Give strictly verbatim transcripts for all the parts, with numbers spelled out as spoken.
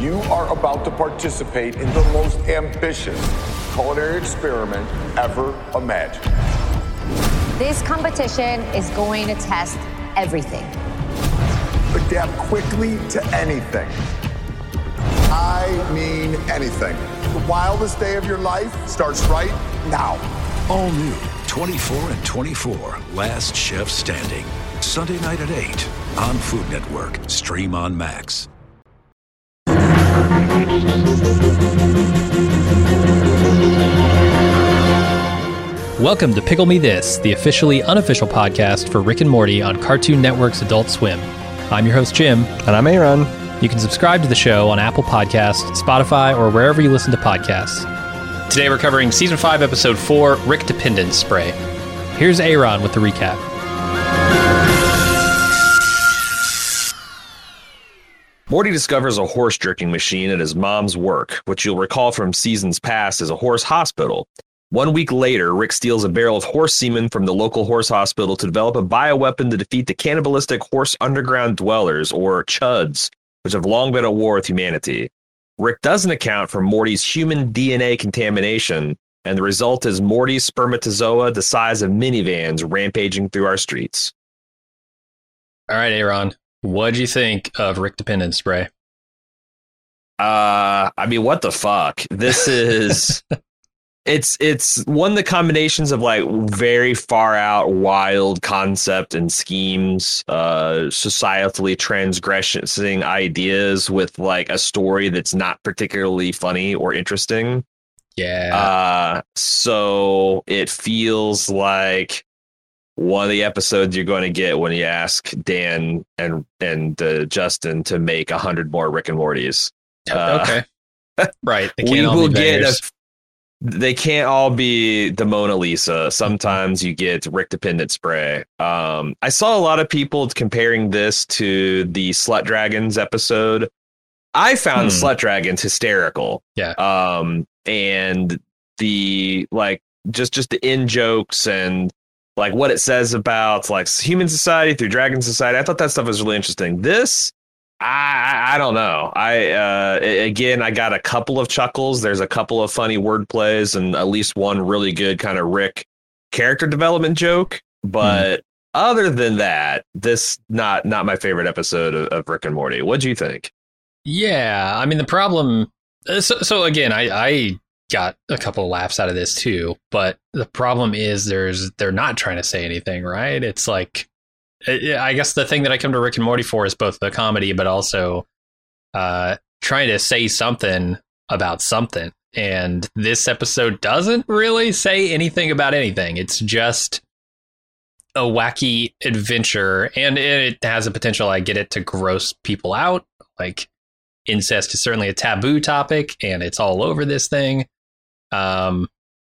You are about to participate in the most ambitious culinary experiment ever imagined. This competition is going to test everything. Adapt quickly to anything. I mean anything. The wildest day of your life starts right now. All new twenty-four and twenty-four, Last Chef Standing. Sunday night at eight on Food Network. Stream on Max. Welcome to Pickle Me This, the officially unofficial podcast for Rick and Morty on Cartoon Network's Adult Swim. I'm your host, Jim. And I'm Aaron. You can subscribe to the show on Apple Podcasts, Spotify, or wherever you listen to podcasts. Today we're covering Season five, Episode four, Rick Dependence Spray. Here's Aaron with the recap. Morty discovers a horse jerking machine at his mom's work, which you'll recall from seasons past as a horse hospital. One week later, Rick steals a barrel of horse semen from the local horse hospital to develop a bioweapon to defeat the cannibalistic horse underground dwellers, or chuds, which have long been at war with humanity. Rick doesn't account for Morty's human D N A contamination, and the result is Morty's spermatozoa the size of minivans rampaging through our streets. All right, Aaron. What'd you think of Rick Dependence Spray? Uh, I mean, what the fuck? This is... it's it's one of the combinations of, like, very far out, wild concept and schemes, uh, societally transgressing ideas with, like, a story that's not particularly funny or interesting. Yeah. Uh, so it feels like one of the episodes you're going to get when you ask Dan and and uh, Justin to make a hundred more Rick and Mortys. Uh, okay, right. They can't we all will be get. bangers. A, they can't all be the Mona Lisa. Sometimes you get Rick Dependence Spray. Um, I saw a lot of people comparing this to the Slut Dragons episode. I found hmm. Slut Dragons hysterical. Yeah. Um, and the like just just the in jokes and like what it says about like human society through dragon society. I thought that stuff was really interesting. This, I I don't know. I uh, again, I got a couple of chuckles. There's a couple of funny word plays and at least one really good kind of Rick character development joke. But mm. other than that, this not not my favorite episode of, of Rick and Morty. What do you think? Yeah, I mean the problem. So, so again, I. I got a couple of laughs out of this too, but the problem is there's they're not trying to say anything, right? It's like, I guess the thing that I come to Rick and Morty for is both the comedy, but also uh, trying to say something about something. And this episode doesn't really say anything about anything. It's just a wacky adventure, and it has a potential, I get it, to gross people out. Like, incest is certainly a taboo topic, and it's all over this thing. Um,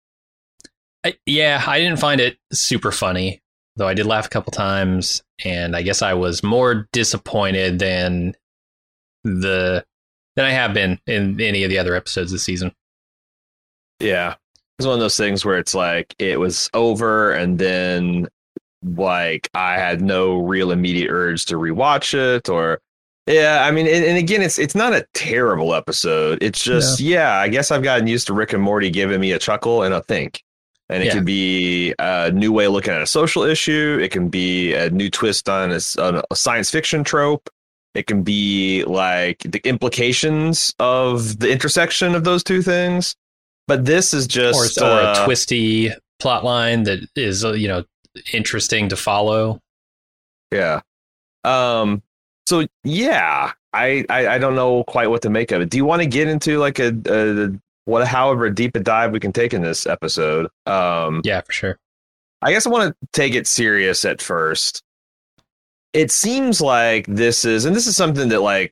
I, yeah, I didn't find it super funny, though I did laugh a couple times, and I guess I was more disappointed than the than I have been in any of the other episodes this season. Yeah, it's one of those things where it's like it was over, and then like I had no real immediate urge to rewatch it, or. Yeah, I mean, and, and again, it's it's not a terrible episode. It's just, yeah. yeah, I guess I've gotten used to Rick and Morty giving me a chuckle and a think. And it yeah. can be a new way of looking at a social issue. It can be a new twist on a, on a science fiction trope. It can be like the implications of the intersection of those two things. But this is just... Or, or uh, a twisty plot line that is, you know, interesting to follow. Yeah. Um. So, yeah, I, I, I don't know quite what to make of it. Do you want to get into like a, a what, however deep a dive we can take in this episode? Um, yeah, for sure. I guess I want to take it serious at first. It seems like this is, and this is something that like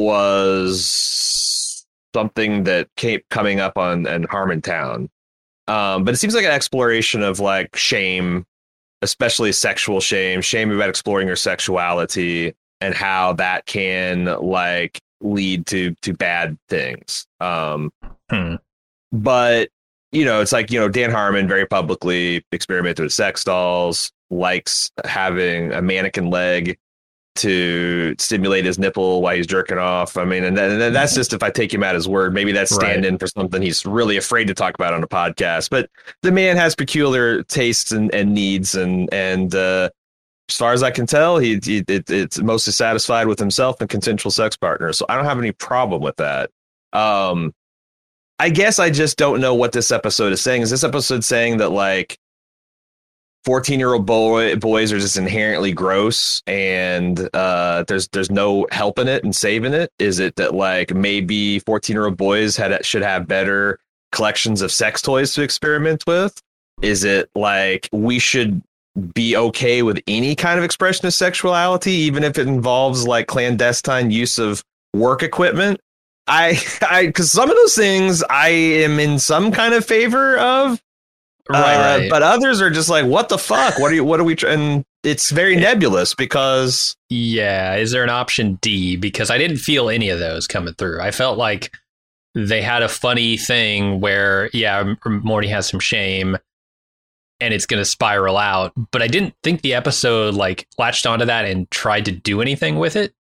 was something that kept coming up on and Harmontown. Um, but it seems like an exploration of like shame, especially sexual shame, shame about exploring your sexuality. And how that can like lead to to bad things. Um, hmm. But, you know, it's like, you know, Dan Harmon very publicly experimented with sex dolls, likes having a mannequin leg. to stimulate his nipple while he's jerking off. I mean, and, then, and then that's just if I take him at his word. Maybe that's stand in right. for something he's really afraid to talk about on a podcast. But the man has peculiar tastes and, and needs, and and uh, as far as I can tell, he, he it, it's mostly satisfied with himself and consensual sex partners. So I don't have any problem with that. Um, I guess I just don't know what this episode is saying. Is this episode saying that like fourteen-year-old boy boys are just inherently gross, and uh, there's there's no helping it and saving it? Is it that like maybe fourteen-year-old boys had should have better collections of sex toys to experiment with? Is it like we should be okay with any kind of expression of sexuality, even if it involves like clandestine use of work equipment? I I because some of those things I am in some kind of favor of. Right, uh, right. But others are just like, what the fuck? What are you? What are we? Tr-? And it's very nebulous because. Yeah. Is there an option D? Because I didn't feel any of those coming through. I felt like they had a funny thing where, yeah, Morty has some shame and it's going to spiral out. But I didn't think the episode like latched onto that and tried to do anything with it.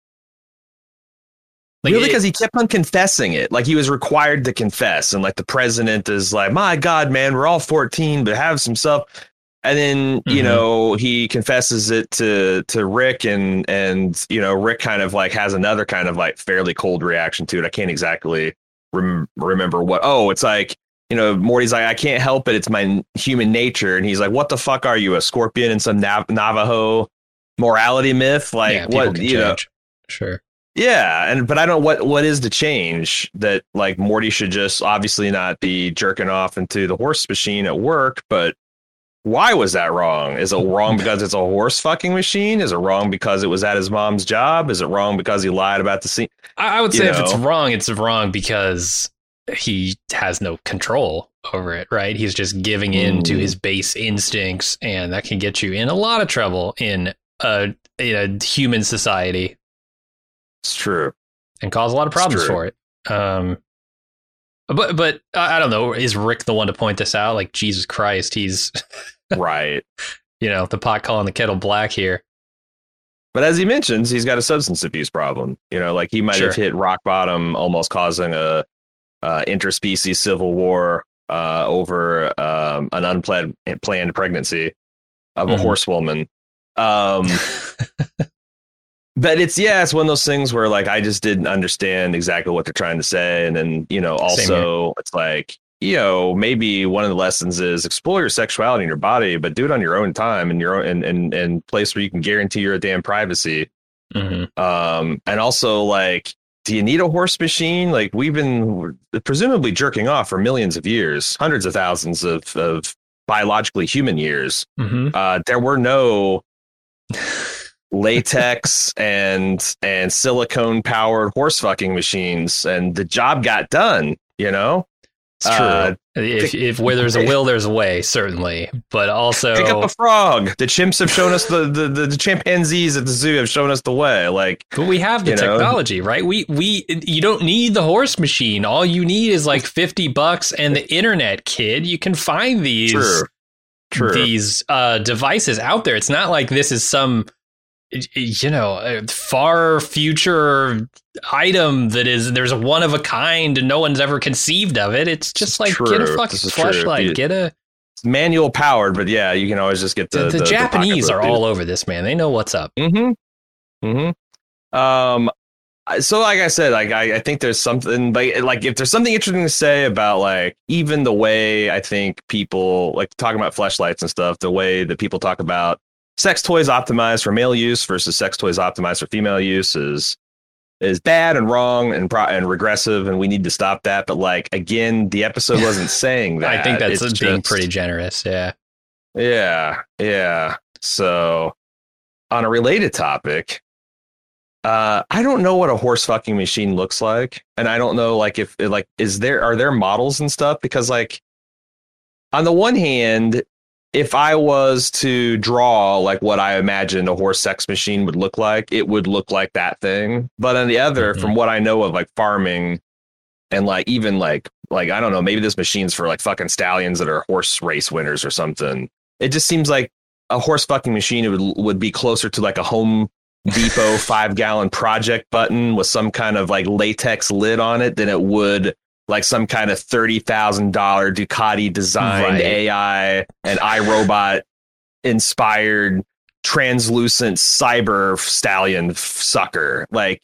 Like really, because he kept on confessing it, like he was required to confess, and like the president is like, "My God, man, we're all fourteen, but have some stuff." And then mm-hmm. you know he confesses it to to Rick, and and you know Rick kind of like has another kind of like fairly cold reaction to it. I can't exactly rem- remember what. Oh, it's like you know Morty's like, "I can't help it; it's my human nature," and he's like, "What the fuck are you, a scorpion in some Nav- Navajo morality myth? Like yeah, what you change. know?" Sure. Yeah, and but I don't what what is the change that like Morty should just obviously not be jerking off into the horse machine at work, but why was that wrong? Is it wrong because it's a horse fucking machine? Is it wrong because it was at his mom's job? Is it wrong because he lied about the scene? I, I would say you if know? it's wrong, it's wrong because he has no control over it, right? He's just giving in mm. to his base instincts, and that can get you in a lot of trouble in a in a human society. It's true. And cause a lot of problems for it. Um, but but I don't know. Is Rick the one to point this out? Like, Jesus Christ, he's right. You know, the pot calling the kettle black here. But as he mentions, he's got a substance abuse problem. You know, like he might sure. have hit rock bottom, almost causing a uh, interspecies civil war uh, over um, an unplanned planned pregnancy of a mm-hmm. horsewoman. Um But it's, yeah, it's one of those things where, like, I just didn't understand exactly what they're trying to say. And then, you know, also it's like, you know, maybe one of the lessons is explore your sexuality in your body, but do it on your own time and your own and and and place where you can guarantee your damn privacy. Mm-hmm. Um, and also, like, do you need a horse machine? Like, we've been presumably jerking off for millions of years, hundreds of thousands of, of biologically human years. Mm-hmm. Uh, there were no latex and and silicone powered horse fucking machines, and the job got done. You know, it's true. Uh, if if where there's a will, there's a way, certainly. But also, pick up a frog. The chimps have shown us the the, the, the chimpanzees at the zoo have shown us the way. Like, but we have the technology, know? right? We we you don't need the horse machine. All you need is like fifty bucks and the internet, kid. You can find these true. True. these uh, devices out there. It's not like this is some, you know, far future item that is there's a one of a kind and no one's ever conceived of it. It's just like, true. get a fucking fleshlight, get a it's manual powered, but yeah, you can always just get the the, the, the Japanese the are all over this, man. They know what's up. Mm-hmm. Mm-hmm. Um. So, like I said, like I, I think there's something like like if there's something interesting to say about like even the way I think people like talking about fleshlights and stuff, the way that people talk about sex toys optimized for male use versus sex toys optimized for female use is is bad and wrong and pro- and regressive, and we need to stop that. But like again, the episode wasn't saying that. I think that's it's being just, pretty generous. Yeah, yeah, yeah. So on a related topic, uh, I don't know what a horse fucking machine looks like, and I don't know like if like is there are there models and stuff, because like on the one hand, if I was to draw like what I imagined a horse sex machine would look like, it would look like that thing. But on the other, mm-hmm. from what I know of like farming and like even like like I don't know, maybe this machine's for like fucking stallions that are horse race winners or something. It just seems like a horse fucking machine would would be closer to like a home Depot five gallon project button with some kind of like latex lid on it than it would like some kind of thirty thousand dollars Ducati designed Right. A I and iRobot inspired translucent cyber stallion sucker. Like,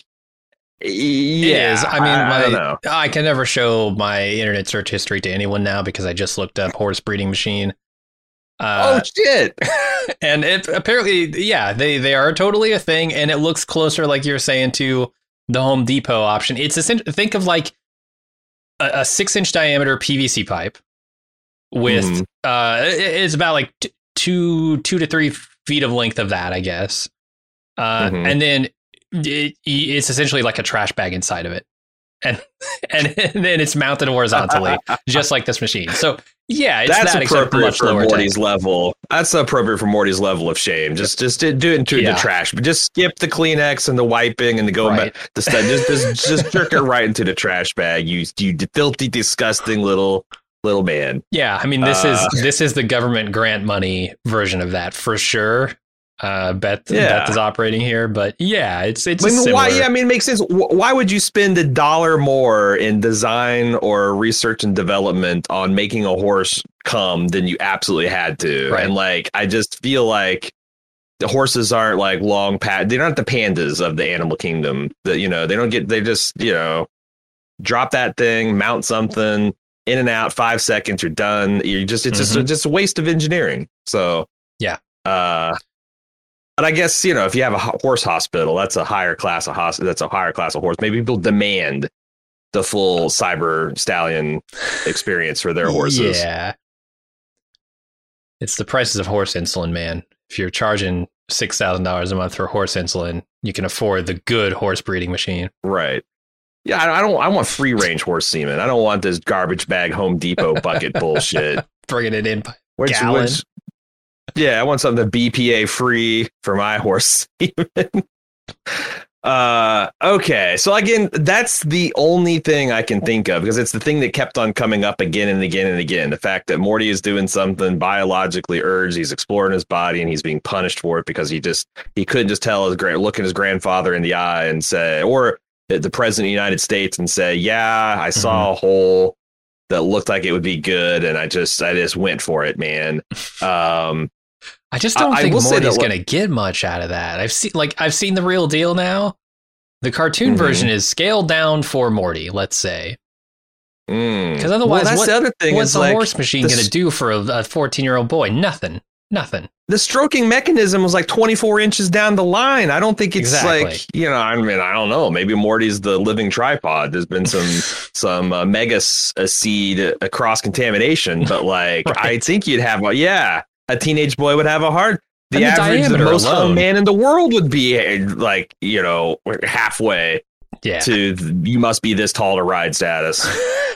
yeah, It is. I mean, I, my, I don't know. I can never show my internet search history to anyone now because I just looked up horse breeding machine. Uh, oh shit! and it apparently, yeah, they, they are totally a thing, and it looks closer, like you're saying, to the Home Depot option. It's essentially, think of like a, a six inch diameter P V C pipe with Mhm. uh, it- it's about like t- two two to three feet of length of that, I guess. Uh, Mhm. and then it, it's essentially like a trash bag inside of it, and and, and then it's mounted horizontally, just like this machine. So yeah, it's That's that except appropriate much for lower Morty's tech. level. That's appropriate for Morty's level of shame. Just, just do it into Yeah. the trash, but just skip the Kleenex and the wiping and the going Right. back. The stuff. Just, just, just jerk it right into the trash bag. You, you filthy, disgusting little, little man. Yeah, I mean this Uh, is this is the government grant money version of that for sure. Uh, Beth, Yeah. Beth is operating here, but yeah, it's it's I mean, similar. why? Yeah, I mean, it makes sense. Wh- Why would you spend a dollar more in design or research and development on making a horse come than you absolutely had to? Right. And like, I just feel like the horses aren't like long pat. They're not the pandas of the animal kingdom. That you know, they don't get. They just you know, drop that thing, mount something, in and out, five seconds, you're done. You're just it's just Mhm. just a waste of engineering. So Yeah. Uh, but I guess, you know, if you have a ho- horse hospital, that's a higher class of hospital. That's a higher class of horse. Maybe people demand the full cyber stallion experience for their horses. Yeah, it's the prices of horse insulin, man. If you're charging six thousand dollars a month for horse insulin, you can afford the good horse breeding machine. Right. Yeah, I I don't. I want free range horse semen. I don't want this garbage bag Home Depot bucket bullshit. Bringing it in by Which, gallon. which, yeah, I want something B P A free for my horse semen. Uh, okay. So again, that's the only thing I can think of because it's the thing that kept on coming up again and again and again. The fact that Morty is doing something biologically urged, he's exploring his body and he's being punished for it because he just, he couldn't just tell his grand, look at his grandfather in the eye and say, or the the president of the United States and say, yeah, I saw a hole that looked like it would be good. And I just, I just went for it, man. Um, I just don't I- I think will say Morty's that- going to get much out of that. I've seen like I've seen the real deal now. The cartoon Mhm. version is scaled down for Morty, let's say, mm. because otherwise, Well, that's what, the other thing what's is a like, horse machine the going s- to do for a fourteen-year-old boy? Nothing. Nothing. the stroking mechanism was like twenty-four inches down the line. I don't think it's Exactly. like, you know, I mean, I don't know. Maybe Morty's the living tripod. There's been some, some uh, mega s- uh, seed uh, cross contamination, but like, Right. I think you'd have, a, yeah, a teenage boy would have a heart. The And the average, the diameter most alone. hung man in the world would be uh, like, you know, halfway Yeah. to th- you must be this tall to ride status.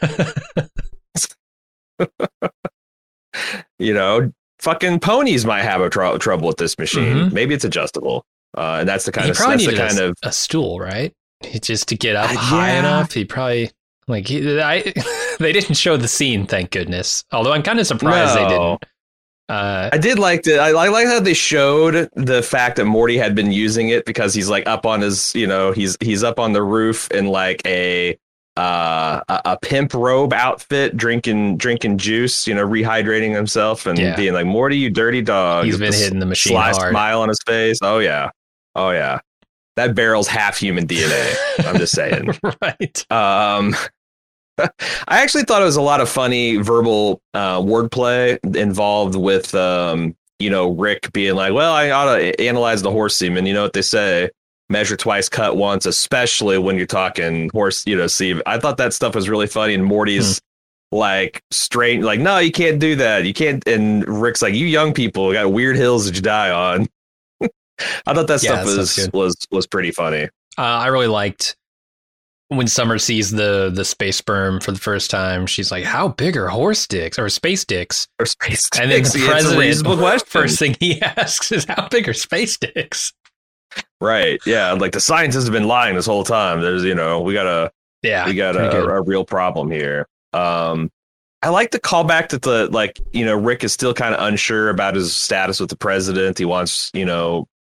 You know, fucking ponies might have a tr- trouble with this machine. Mhm. Maybe it's adjustable, uh, and that's the kind he of probably that's the needed kind a, of a stool, right? He- Just to get up Uh, high yeah. enough. He probably like he, I. They didn't show the scene, thank goodness. Although I'm kind of surprised they No. didn't. Uh, I did like the I, I like how they showed the fact that Morty had been using it because he's like up on his, you know, he's he's up on the roof in like a uh a, a pimp robe outfit, drinking drinking juice, you know, rehydrating himself and Yeah. being like, Morty, you dirty dog. He's with been the hitting the machine sly hard. smile on his face. Oh yeah, oh yeah. That barrel's half human D N A. I'm just saying. right. Um, I actually thought it was a lot of funny verbal uh, wordplay involved with, um, you know, Rick being like, well, I ought to analyze the horse semen. You know what they say? Measure twice, cut once, especially when you're talking horse, you know, semen. I thought that stuff was really funny. And Morty's like straight, like, no, you can't do that. You can't. And Rick's like, you young people got weird hills that you die on. I thought that Yeah, stuff that was, sounds good. was, was pretty funny. Uh, I really liked when Summer sees the the space sperm for the first time. She's like, "How big are horse dicks or space dicks?" Or space And then dicks. the Yeah, it's a president, reasonable question. first thing he asks is, "How big are space dicks?" Right. Yeah. Like the scientists have been lying this whole time. There's, you know, we got a Yeah, we got pretty a, good. a real problem here. Um, I like the callback that the like, you know, Rick is still kind of unsure about his status with the president. He wants, you know,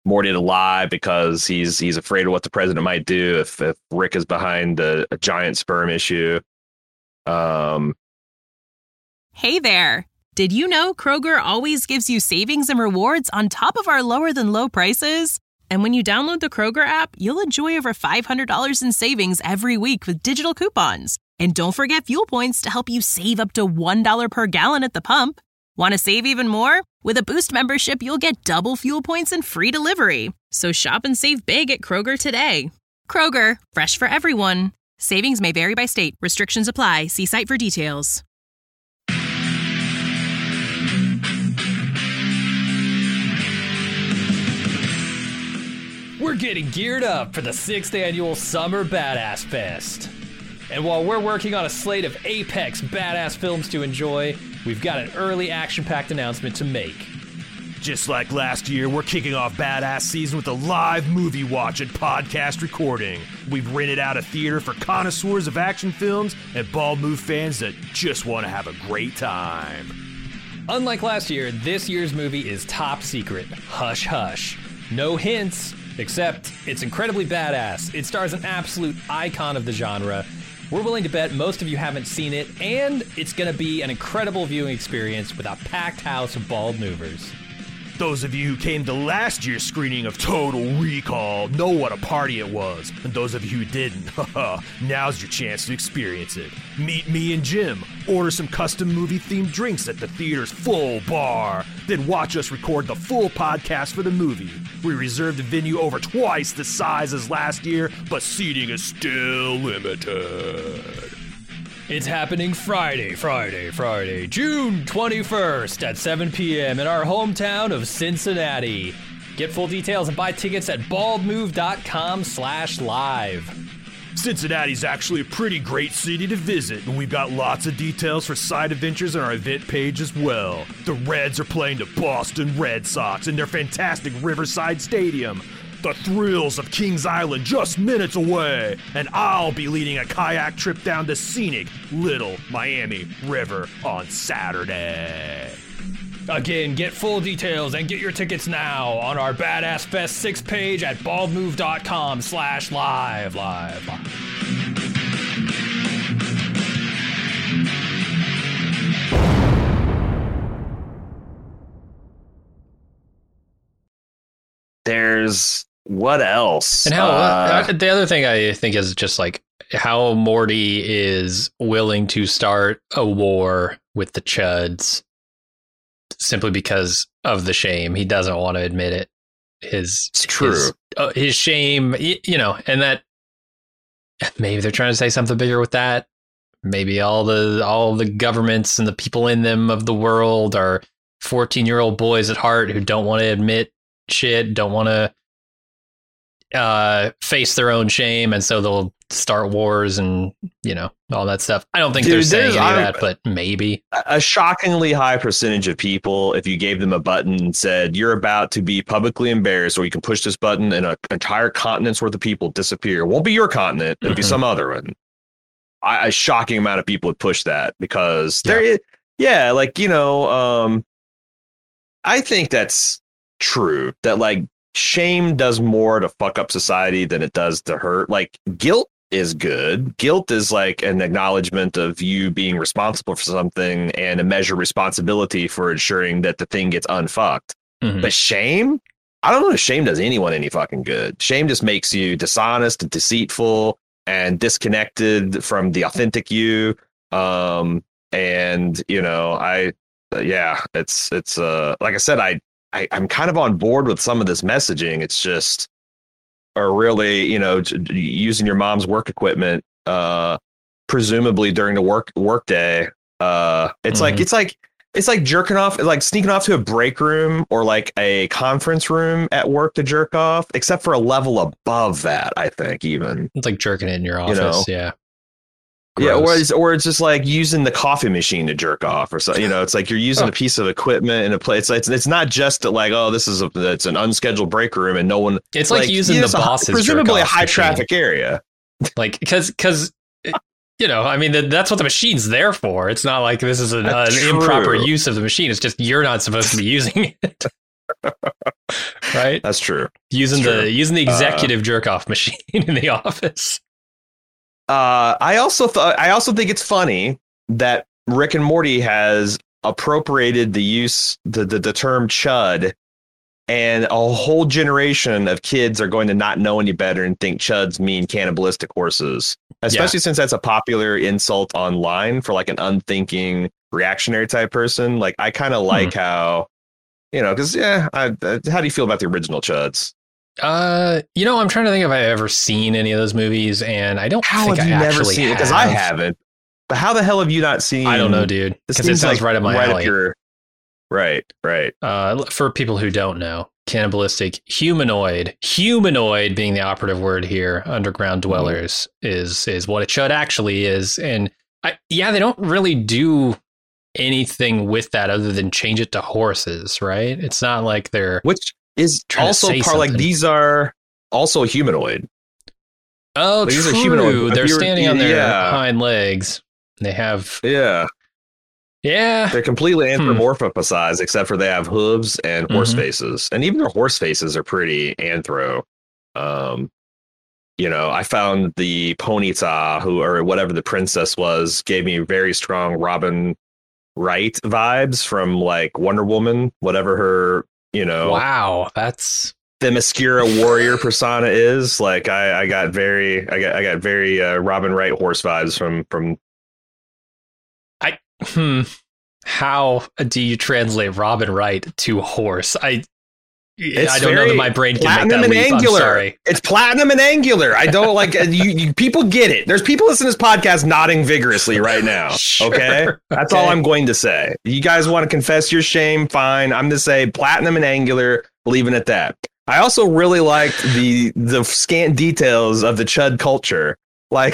Morty to lie because he's he's afraid of what the president might do if, if Rick is behind a, a giant sperm issue. Um, Hey there. Did you know Kroger always gives you savings and rewards on top of our lower than low prices? And when you download the Kroger app, you'll enjoy over five hundred dollars in savings every week with digital coupons. And don't forget fuel points to help you save up to one dollar per gallon at the pump. Want to save even more? With a Boost membership, you'll get double fuel points and free delivery. So shop and save big at Kroger today. Kroger, fresh for everyone. Savings may vary by state. Restrictions apply. See site for details. We're getting geared up for the sixth annual Summer Badass Fest. And while we're working on a slate of apex badass films to enjoy, we've got an early action-packed announcement to make. Just like last year, we're kicking off Badass Season with a live movie watch and podcast recording. We've rented out a theater for connoisseurs of action films and Bald Move fans that just want to have a great time. Unlike last year, this year's movie is top secret. Hush hush. No hints, except it's incredibly badass. It stars an absolute icon of the genre. We're willing to bet most of you haven't seen it, and it's going to be an incredible viewing experience with a packed house of bald movers. Those of you who came to last year's screening of Total Recall know what a party it was. And those of you who didn't, haha, now's your chance to experience it. Meet me and Jim, order some custom movie-themed drinks at the theater's full bar, then watch us record the full podcast for the movie. We reserved a venue over twice the size as last year, but seating is still limited. It's happening Friday, Friday, Friday, June twenty-first at seven p.m. in our hometown of Cincinnati. Get full details and buy tickets at baldmove.com slash live. Cincinnati's actually a pretty great city to visit, and we've got lots of details for side adventures on our event page as well. The Reds are playing the Boston Red Sox in their fantastic Riverside Stadium. The thrills of Kings Island just minutes away, and I'll be leading a kayak trip down the scenic Little Miami River on Saturday. Again, get full details and get your tickets now on our Badass Fest six page at baldmove.com slash live, live, live. There's what else? And how Uh, uh, the other thing I think is just like how Morty is willing to start a war with the Chuds simply because of the shame. He doesn't want to admit it. His It's true. His, uh, his shame, y- you know, and that maybe they're trying to say something bigger with that. Maybe all the all the governments and the people in them of the world are fourteen-year-old boys at heart who don't want to admit shit, don't want to uh, face their own shame, and so they'll start wars and, you know, all that stuff. I don't think Dude, they're saying any of I'm- that, but maybe. a shockingly high percentage of people, if you gave them a button and said, you're about to be publicly embarrassed, or you can push this button and an entire continent's worth of people disappear. It won't be your continent. It'll be Mhm. some other one. I, a shocking amount of people would push that because Yeah. there is, yeah, like, you know, um, I think that's true, that like shame does more to fuck up society than it does to hurt. Like guilt is good. Guilt is like an acknowledgement of you being responsible for something and a measure of responsibility for ensuring that the thing gets unfucked. Mhm. But shame, I don't know if shame does anyone any fucking good. Shame just makes you dishonest and deceitful and disconnected from the authentic you. Um, and you know, I, uh, yeah, it's, it's, uh, like I said, I, I, I'm kind of on board with some of this messaging. It's just, or really, you know, j- j- using your mom's work equipment, uh, presumably during the work work day. Uh, it's like, Mhm. it's like, it's like jerking off, like sneaking off to a break room or like a conference room at work to jerk off, except for a level above that, I think, even. It's like jerking it in your You office. know. Yeah. Yeah, or Gross. it's, or it's just like using the coffee machine to jerk off or something. You know, it's like you're using Oh. a piece of equipment in a place. It's, it's not just that like, oh, this is a, it's an unscheduled break room and no one. It's like, using yeah, the it's a- boss's presumably a jerk-off high machine. traffic area. Like, because, because, you know, I mean, that's what the machine's there for. It's not like this is an, uh, That's an improper true. use of the machine. It's just you're not supposed to be using it. Right? That's true. Using That's the true. using the executive uh, jerk off machine in the office. Uh, I also thought I also think it's funny that Rick and Morty has appropriated the use the, the the term chud, and a whole generation of kids are going to not know any better and think chuds mean cannibalistic horses, especially yeah. since that's a popular insult online for like an unthinking reactionary type person. Like I kind of like hmm. how, you know, because yeah, I, uh, how do you feel about the original chuds? Uh, you know, I'm trying to think if I've ever seen any of those movies, and I don't how think have I you actually never seen have. it because I haven't. But how the hell have you not seen? I don't know, dude. Because it sounds like right up my right alley. Up your, right, right. Uh, for people who don't know, cannibalistic humanoid, humanoid being the operative word here, underground dwellers mm. is is what a chud actually is, and I yeah, they don't really do anything with that other than change it to horses, right? It's not like they're which is also part something. Like these are also humanoid. Oh, like, true. These are humanoid. They're standing on their yeah. hind legs. They have yeah, yeah. They're completely anthropomorphized, hmm. except for they have hooves and horse mm-hmm. faces, and even their horse faces are pretty anthro. Um, you know, I found the Ponyta, who or whatever the princess was, gave me very strong Robin Wright vibes from like Wonder Woman, whatever her, you know. Wow, that's the Themyscira warrior persona is. Like I, I got very, I got, I got very uh, Robin Wright horse vibes from from. I hmm. How do you translate Robin Wright to horse? I. It's I don't know that my brain can make that and leap. Angular. I'm sorry. It's platinum and angular. I don't like you, you. People get it. There's people listening to this podcast nodding vigorously right now. Sure. Okay, that's okay. all I'm going to say. You guys want to confess your shame? Fine. I'm going to say platinum and angular. Leaving it at that. I also really liked the the scant details of the chud culture, like.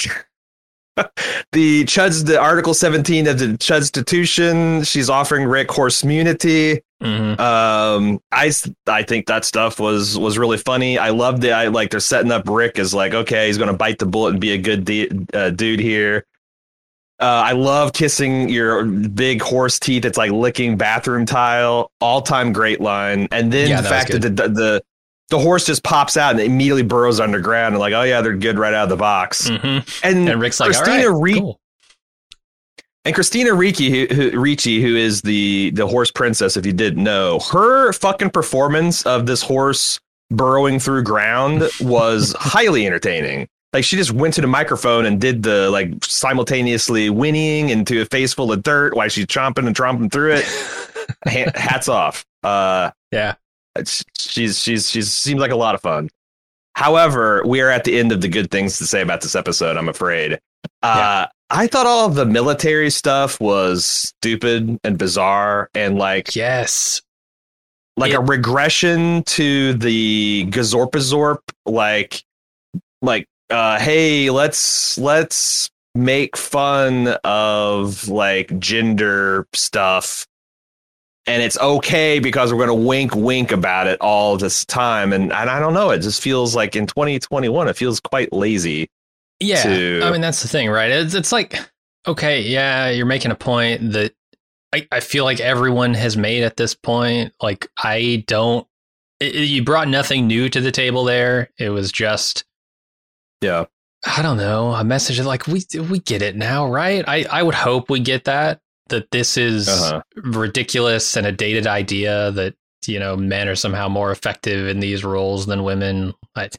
The Chuds, the Article seventeen of the Chudstitution. She's offering Rick horse immunity. Mm-hmm. Um, I I think that stuff was was really funny. I loved it. I like they're setting up Rick as like, okay, he's gonna bite the bullet and be a good de- uh, dude here. Uh, I love kissing your big horse teeth. It's like licking bathroom tile. All time great line. And then yeah, the that fact that the, the the the horse just pops out and immediately burrows underground and like, oh yeah, they're good right out of the box. Mm-hmm. And, and Rick's like, Christina all right, Ricci, cool. And Christina Ricci, who, who, Ricci, who is the the horse princess, if you didn't know, her fucking performance of this horse burrowing through ground was highly entertaining. Like she just went to the microphone and did the like simultaneously whinnying into a face full of dirt while she's chomping and tromping through it. Hats off. Uh, yeah. She's she's she's seems like a lot of fun. However, we are at the end of the good things to say about this episode, I'm afraid. Uh, yeah. I thought all of the military stuff was stupid and bizarre and like yes, like it, a regression to the Gazorpazorp. Like like uh, hey, let's let's make fun of like gender stuff. And it's okay because we're going to wink, wink about it all this time. And, and I don't know. It just feels like in twenty twenty-one, it feels quite lazy. Yeah. To... I mean, that's the thing, right? It's, it's like, okay, yeah, you're making a point that I, I feel like everyone has made at this point. Like, I don't, it, you brought nothing new to the table there. It was just, yeah, I don't know, a message of like, we, we get it now, right? I, I would hope we get that. That this is uh-huh. ridiculous and a dated idea that, you know, men are somehow more effective in these roles than women. I,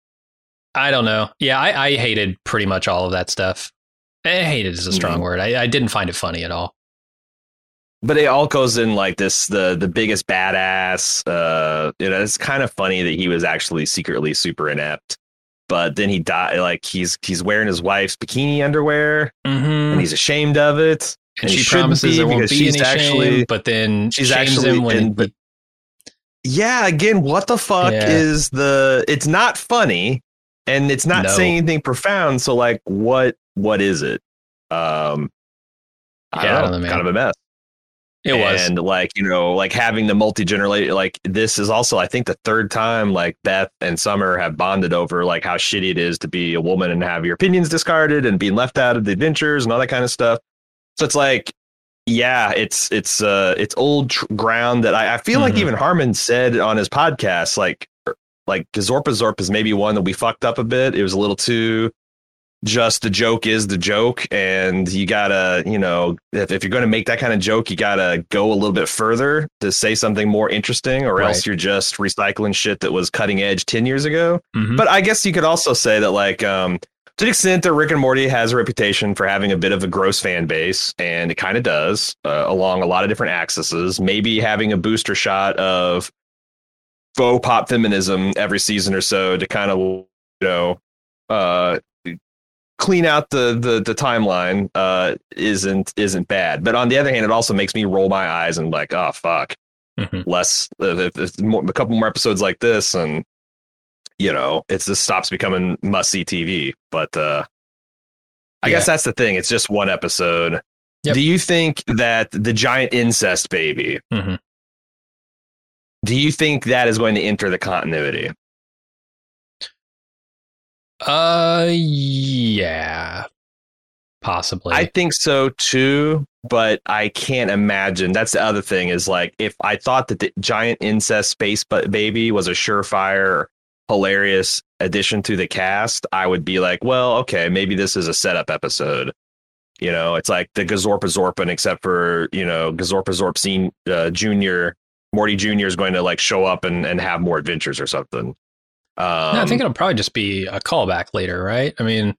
I don't know. Yeah, I, I hated pretty much all of that stuff. I hated is a strong mm-hmm. word. I, I didn't find it funny at all. But it all goes in like this, the the biggest badass. Uh, you know, it's kind of funny that he was actually secretly super inept. But then he died. Like he's he's wearing his wife's bikini underwear mm-hmm. and he's ashamed of it. And, and she promises there won't be she's any actually, shame, but then she's shames actually him when in, he, but, yeah, again, what the fuck yeah. is the? It's not funny, and it's not no. saying anything profound. So, like, what what is it? Um, I yeah, don't know, I don't know, kind of a mess. It was, and like you know, like having the multi generation, like this is also, I think, the third time like Beth and Summer have bonded over like how shitty it is to be a woman and have your opinions discarded and being left out of the adventures and all that kind of stuff. So it's like, yeah, it's it's uh it's old tr- ground that I, I feel mm-hmm. like even Harmon said on his podcast, like like Gazorpa Zorp is maybe one that we fucked up a bit. It was a little too just the joke is the joke, and you gotta, you know, if, if you're going to make that kind of joke, you gotta go a little bit further to say something more interesting, or right. else you're just recycling shit that was cutting edge ten years ago. Mm-hmm. But I guess you could also say that, like, um, to the extent that Rick and Morty has a reputation for having a bit of a gross fan base, and it kind of does uh, along a lot of different axes, maybe having a booster shot of faux pop feminism every season or so to kind of, you know, uh, clean out the the the timeline uh isn't isn't bad. But on the other hand, it also makes me roll my eyes and like, oh fuck, mm-hmm. less uh, if, more, a couple more episodes like this, and you know, it's just stops becoming must see T V. But uh I yeah. guess that's the thing, it's just one episode. Yep. Do you think that the giant incest baby, mm-hmm. do you think that is going to enter the continuity? Uh, yeah, possibly. I think so too, but I can't imagine. That's the other thing is, like, if I thought that the giant incest space baby was a surefire, hilarious addition to the cast, I would be like, well, okay, maybe this is a setup episode. You know, it's like the Gazorpa Zorpin, except for, you know, Gazorpa Zorp scene, uh, Junior, Morty Junior is going to like show up and, and have more adventures or something. Um, no, I think it'll probably just be a callback later, right? I mean,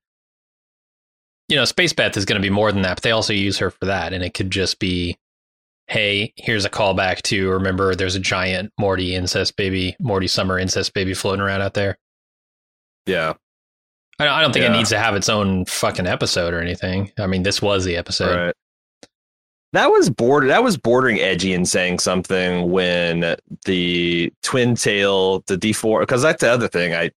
you know, Space Beth is going to be more than that, but they also use her for that. And it could just be, hey, here's a callback to, remember, there's a giant Morty incest baby, Morty Summer incest baby floating around out there. Yeah. I, I don't think yeah. it needs to have its own fucking episode or anything. I mean, this was the episode. Right. That was border. That was bordering edgy and saying something when the twin tail, the D four, because that's the other thing. I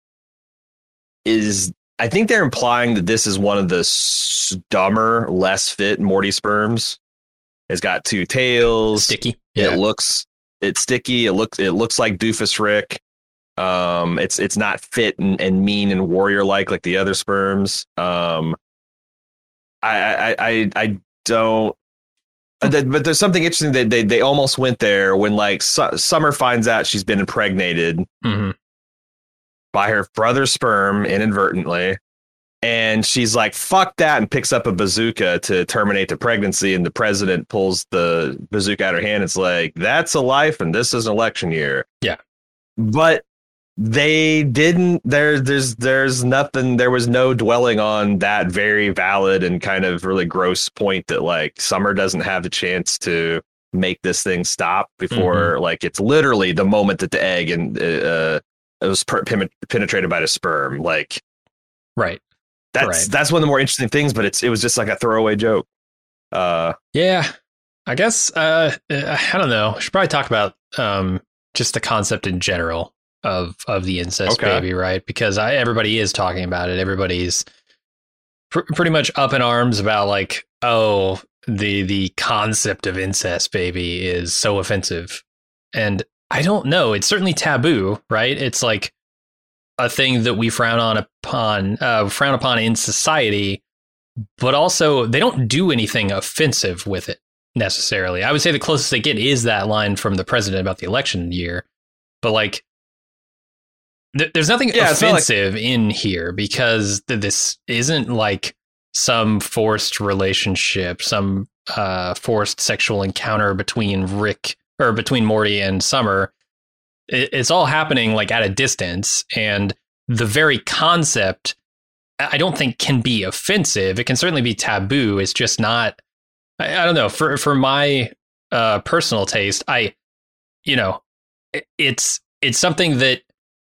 is I think they're implying that this is one of the s- dumber, less fit Morty sperms. It's got two tails, sticky. Yeah. It looks it's sticky. It looks it looks like Doofus Rick. Um, it's it's not fit and, and mean and warrior like like the other sperms. Um, I I I, I don't. But there's something interesting that they, they almost went there when, like, Su- Summer finds out she's been impregnated mm-hmm. by her brother's sperm inadvertently. And she's like, fuck that, and picks up a bazooka to terminate the pregnancy. And the president pulls the bazooka out of her hand. It's like, that's a life, and this is an election year. Yeah. But they didn't there there's there's nothing there was no dwelling on that very valid and kind of really gross point that, like, Summer doesn't have the chance to make this thing stop before mm-hmm. like it's literally the moment that the egg and uh it was per- penetrated by the sperm, like, right that's right. that's one of the more interesting things, but it's it was just like a throwaway joke. Uh yeah I guess uh I don't know, I should probably talk about um just the concept in general of of the incest okay. baby, right? Because I, everybody is talking about it. Everybody's pr- pretty much up in arms about, like, oh, the the concept of incest baby is so offensive. And I don't know. It's certainly taboo, right? It's like a thing that we frown on upon, uh, frown upon in society, but also they don't do anything offensive with it necessarily. I would say the closest they get is that line from the president about the election year, but, like, there's nothing yeah, offensive like- in here because this isn't like some forced relationship, some uh, forced sexual encounter between Rick or between Morty and Summer. It's all happening, like, at a distance. And the very concept, I don't think, can be offensive. It can certainly be taboo. It's just not, I, I don't know, for, for my uh, personal taste, I, you know, it's, it's something that,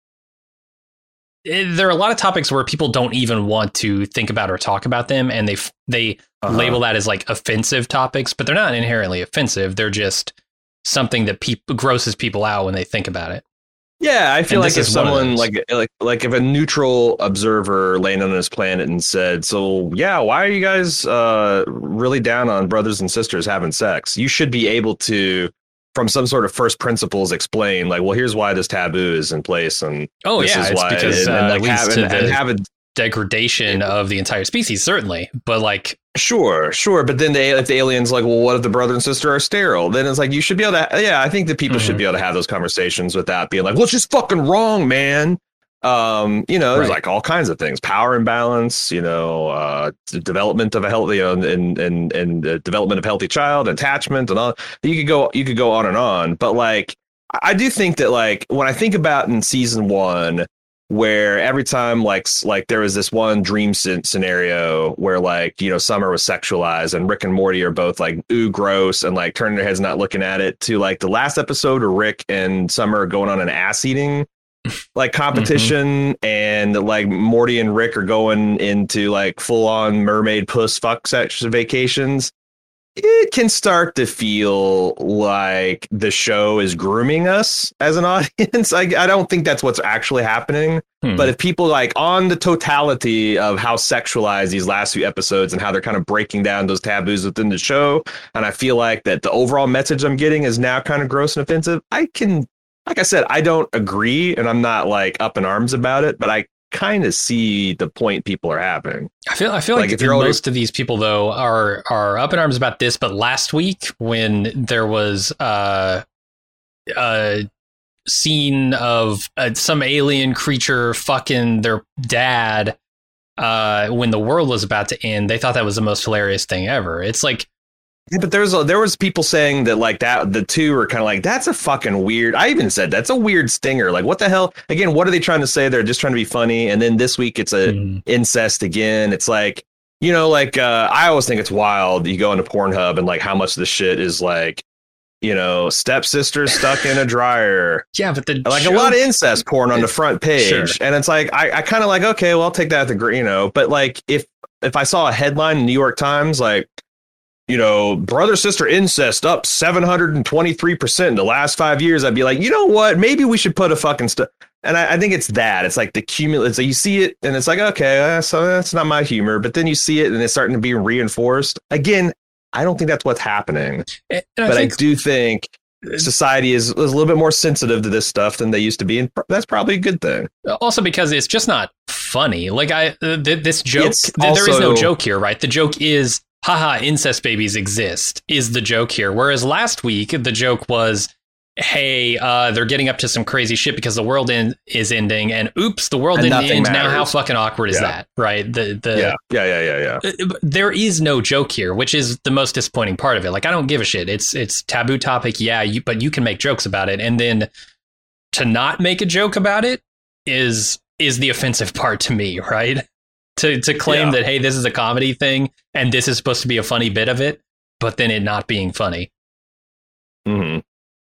there are a lot of topics where people don't even want to think about or talk about them, and they they uh-huh. label that as, like, offensive topics, but they're not inherently offensive. They're just something that people grosses people out when they think about it. Yeah, I feel and like if someone like like like if a neutral observer landed on this planet and said, "So yeah, why are you guys uh, really down on brothers and sisters having sex?" You should be able to, from some sort of first principles, explain, like, well, here's why this taboo is in place, and oh this yeah, is it's why, because and, uh, and, like, have, and, the... and have a degradation of the entire species, certainly. But like, sure, sure. But then the, if the alien's like, well, what if the brother and sister are sterile? Then it's like, you should be able to. Yeah, I think that people mm-hmm. should be able to have those conversations without being like, well, it's just fucking wrong, man. Um, you know, there's right. like all kinds of things, power imbalance, you know, uh, development of a healthy, you know, and, and, and the development of a healthy child, attachment and all. You could go, you could go on and on. But like, I do think that like when I think about in season one, where every time like like there was this one dream scenario where like, you know, Summer was sexualized and Rick and Morty are both like, ooh, gross, and like turning their heads, not looking at it, to like the last episode where Rick and Summer are going on an ass eating like competition mm-hmm. and like Morty and Rick are going into like full on mermaid puss fuck sex vacations. It can start to feel like the show is grooming us as an audience. I, I don't think that's what's actually happening. Hmm. But if people like on the totality of how sexualized these last few episodes and how they're kind of breaking down those taboos within the show, and I feel like that the overall message I'm getting is now kind of gross and offensive, I can, like I said, I don't agree and I'm not like up in arms about it, but I kind of see the point people are having. I feel I feel like, like if you're most older, of these people though are are up in arms about this, but last week when there was uh, a scene of uh, some alien creature fucking their dad uh, when the world was about to end, they thought that was the most hilarious thing ever. It's like, yeah, but there's a, there was people saying that like that the two are kind of like, that's a fucking weird. I even said that's a weird stinger. Like, what the hell? Again, what are they trying to say? They're just trying to be funny. And then this week it's a mm. incest again. It's like, you know, like uh, I always think it's wild. You go into Pornhub and like how much of the shit is like, you know, stepsisters stuck in a dryer. Yeah, but the like joke, a lot of incest porn on the front page. Sure. And it's like, I, I kind of like, okay, well, I'll take that at the, you know, but like if if I saw a headline in New York Times, like, you know, brother sister incest up seven hundred twenty-three percent in the last five years, I'd be like, you know what? Maybe we should put a fucking stuff. And I, I think it's that. It's like the cumulative. So you see it and it's like, okay, uh, so that's not my humor. But then you see it and it's starting to be reinforced. Again, I don't think that's what's happening. And but I, I do think society is, is a little bit more sensitive to this stuff than they used to be. And that's probably a good thing. Also, because it's just not funny. Like I, th- this joke, th- also, there is no joke here, right? The joke is, haha, incest babies exist is the joke here. Whereas last week, the joke was, hey, uh, they're getting up to some crazy shit because the world in, is ending. And oops, the world ends. Now, how fucking awkward is yeah. that? Right. The, the, yeah. yeah, yeah, yeah, yeah. There is no joke here, which is the most disappointing part of it. Like, I don't give a shit. It's it's taboo topic. Yeah, you, but you can make jokes about it. And then to not make a joke about it is is the offensive part to me. Right. To to claim yeah. that, hey, this is a comedy thing and this is supposed to be a funny bit of it, but then it not being funny. Mm-hmm.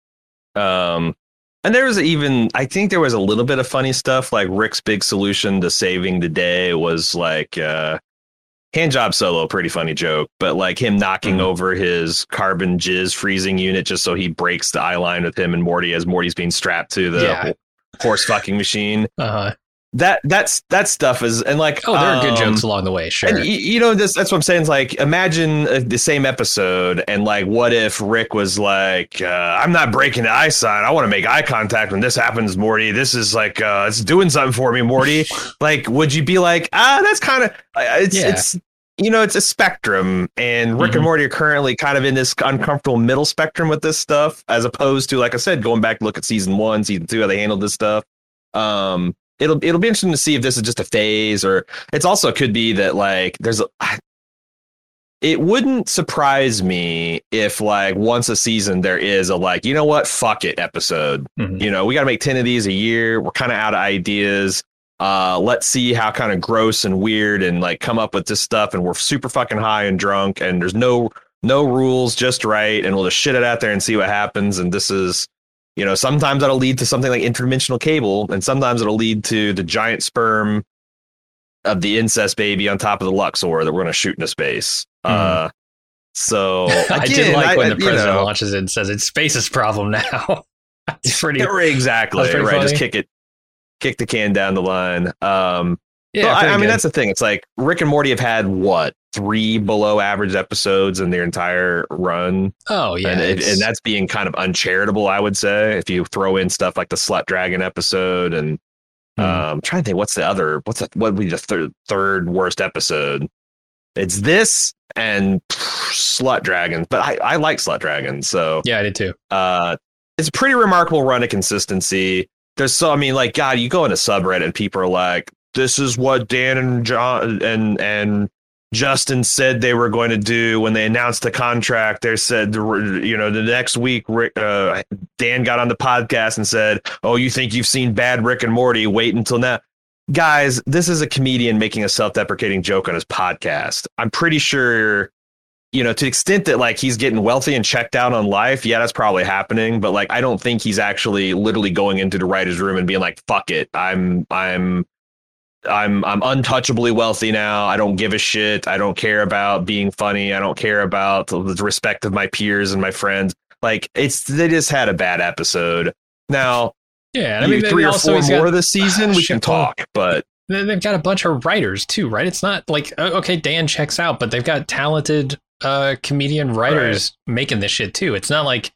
Um, and there was even, I think there was a little bit of funny stuff, like Rick's big solution to saving the day was like uh, hand job solo, pretty funny joke, but like him knocking mm-hmm. over his carbon jizz freezing unit just so he breaks the eye line with him and Morty as Morty's being strapped to the yeah. horse fucking machine. Uh-huh. That that's that stuff is and like oh there are um, good jokes along the way, sure. And you, you know this that's what I'm saying is like imagine the same episode and like what if Rick was like uh, I'm not breaking the eye sign, I want to make eye contact when this happens, Morty, this is like uh, it's doing something for me, Morty. Like would you be like ah that's kind of it's yeah. it's you know it's a spectrum and Rick mm-hmm. and Morty are currently kind of in this uncomfortable middle spectrum with this stuff as opposed to like I said going back to look at season one, season two, how they handled this stuff. Um. It'll it'll be interesting to see if this is just a phase or it's also could be that like there's a, it wouldn't surprise me if like once a season there is a like, you know what, fuck it episode. Mm-hmm. You know, we got to make ten of these a year. We're kind of out of ideas. Uh, let's see how kind of gross and weird and like come up with this stuff. And we're super fucking high and drunk and there's no no rules, just right. And we'll just shit it out there and see what happens. And this is. You know, sometimes that'll lead to something like interdimensional cable, and sometimes it'll lead to the giant sperm of the incest baby on top of the Luxor that we're going to shoot into space. Mm. Uh, so again, I did like when I, the president know, launches it and says it's space's problem now. It's pretty exactly pretty right. Funny. Just kick it, kick the can down the line. Um, yeah, I, I mean good. that's the thing. It's like Rick and Morty have had what three below average episodes in their entire run. Oh yeah, and, it, and that's being kind of uncharitable, I would say. If you throw in stuff like the Slut Dragon episode and Um, I'm trying to think what's the other what's the, what would be the third third worst episode? It's this and pff, Slut Dragons, but I, I like Slut Dragons, so Yeah, I did too. uh, it's a pretty remarkable run of consistency. There's so I mean, like, God, you go into subreddit and people are like, "This is what Dan and John and and Justin said they were going to do when they announced the contract." They said, you know, the next week, Rick, uh, Dan got on the podcast and said, "Oh, you think you've seen bad Rick and Morty? Wait until now." Guys, this is a comedian making a self-deprecating joke on his podcast. I'm pretty sure, you know, to the extent that like he's getting wealthy and checked out on life. Yeah, that's probably happening. But like, I don't think he's actually literally going into the writer's room and being like, fuck it. I'm I'm I'm I'm untouchably wealthy now. I don't give a shit. I don't care about being funny. I don't care about the respect of my peers and my friends. Like, it's they just had a bad episode. Now, Yeah, I I mean, mean, three or also four he's more got- this season, we can Shit, well, talk. But they- They've got a bunch of writers too, right? It's not like uh, okay, Dan checks out, but they've got talented uh, comedian writers making this shit too. It's not like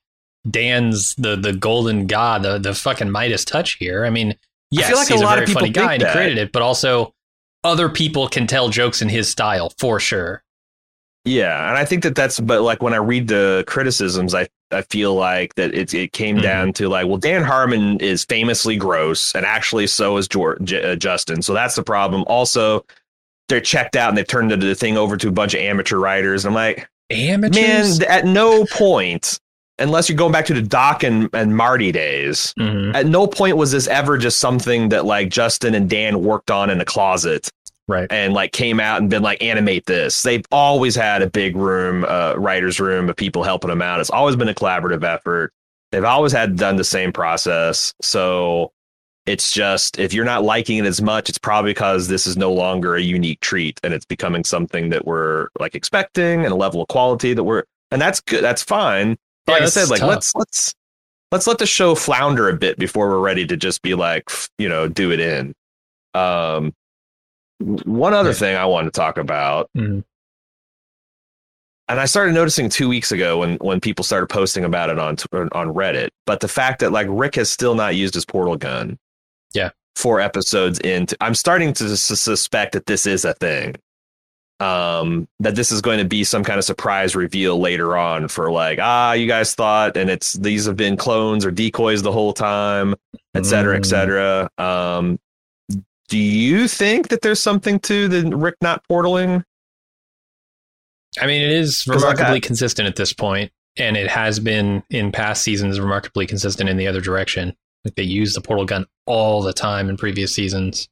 Dan's the the golden god, the the fucking Midas touch here. I mean, yes, feel like a he's a, lot very of people funny guy think and he that. created it, but also other people can tell jokes in his style for sure. yeah, and I think that that's but like when I read the criticisms, I I feel like that it it came Mhm. down to like, well, Dan Harmon is famously gross, and actually so is George, J- uh, Justin. So that's the problem. Also, they're checked out and they've turned the thing over to a bunch of amateur writers. I'm like, Amateurs. man, at no point, unless you're going back to the Doc and, and Marty days, Mhm. at no point was this ever just something that like Justin and Dan worked on in the closet Right. and like came out and been like, animate this. They've always had a big room, uh, writer's room of people helping them out. It's always been a collaborative effort. They've always had done the same process. So it's just, if you're not liking it as much, it's probably because this is no longer a unique treat and it's becoming something that we're like expecting and a level of quality that we're, and that's good. That's fine. But Yeah, like I that's said, like tough. let's, let's, let's let the show flounder a bit before we're ready to just be like, f- you know, do it in. Um, one other Yeah. thing I wanted to talk about, Mhm. and I started noticing two weeks ago when when people started posting about it on t- on Reddit, but the fact that like Rick has still not used his portal gun. Yeah. Four episodes into, I'm starting to s- suspect that this is a thing. Um, that this is going to be some kind of surprise reveal later on for like, ah, you guys thought, and it's these have been clones or decoys the whole time, et cetera, et Mm. cetera. Um, do you think that there's something to the Rick not portaling? I mean, it is 'Cause, like, remarkably I- consistent at this point, and it has been in past seasons remarkably consistent in the other direction. Like they use the portal gun all the time in previous seasons.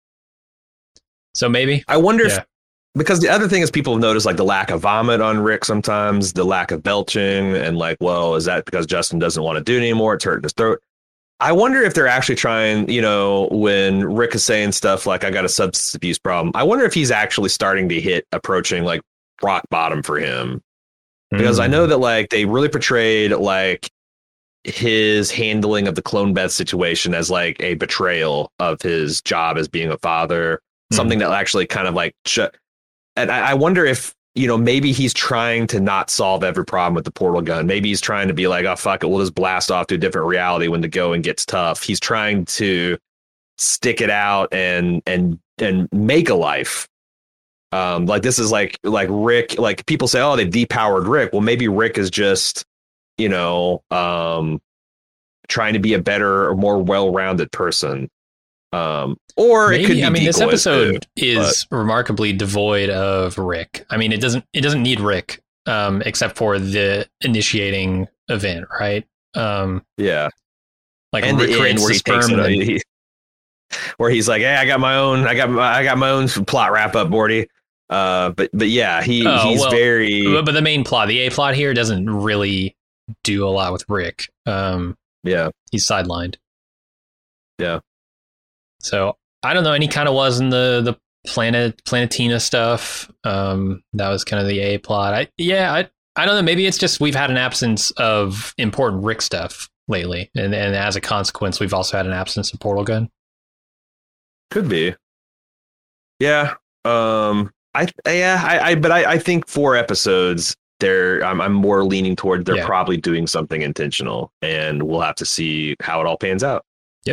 So maybe. I wonder Yeah. if, because the other thing is people have noticed like the lack of vomit on Rick sometimes, the lack of belching, and like, well, is that because Justin doesn't want to do it anymore? It's hurting his throat. I wonder if they're actually trying, you know, when Rick is saying stuff like, I got a substance abuse problem, I wonder if he's actually starting to hit approaching like rock bottom for him. Because I know that like they really portrayed like his handling of the clone Beth situation as like a betrayal of his job as being a father, Mhm. something that actually kind of like, sh- and I, I wonder if, you know, maybe he's trying to not solve every problem with the portal gun. Maybe he's trying to be like, oh, fuck it, we'll just blast off to a different reality when the going gets tough. He's trying to stick it out and, and, and make a life. Um, like this is like, like Rick, like people say, oh, they depowered Rick. Well, maybe Rick is just, you know, um, trying to be a better or more well-rounded person. Um, or it Maybe, could be I mean, this decoys, episode too, is remarkably devoid of Rick. I mean, it doesn't it doesn't need Rick, um, except for the initiating event, right? Um, yeah. like And Rick the end creates where the he takes sperm. it, then- he- where he's like, hey, I got my own, I got my, I got my own plot wrap up, Morty. Uh, but, but yeah, he, Oh, he's well, very, but the main plot, the A plot here, doesn't really do a lot with Rick. Um, yeah, he's sidelined. Yeah. So I don't know. And he kind of was in the the planet Planetina stuff. Um, that was kind of the A plot. I yeah. I I don't know. Maybe it's just we've had an absence of important Rick stuff lately, and and as a consequence, we've also had an absence of Portal Gun. could be. Yeah. Um, I, yeah, I, I, but I, I think four episodes there, I'm, I'm more leaning toward they're Yeah. probably doing something intentional, and we'll have to see how it all pans out. Yep.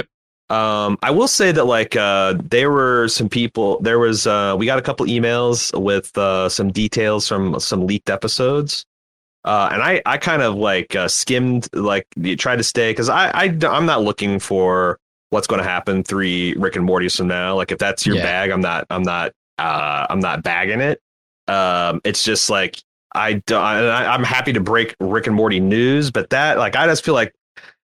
Um, I will say that like uh, there were some people. There was uh, we got a couple emails with uh, some details from some leaked episodes, uh, and I I kind of like uh, skimmed like tried to stay because I, I I'm not looking for what's going to happen three Rick and Mortys from now. Like if that's your Yeah. bag, I'm not I'm not uh, I'm not bagging it. Um, it's just like I don't. I, I'm happy to break Rick and Morty news, but that like I just feel like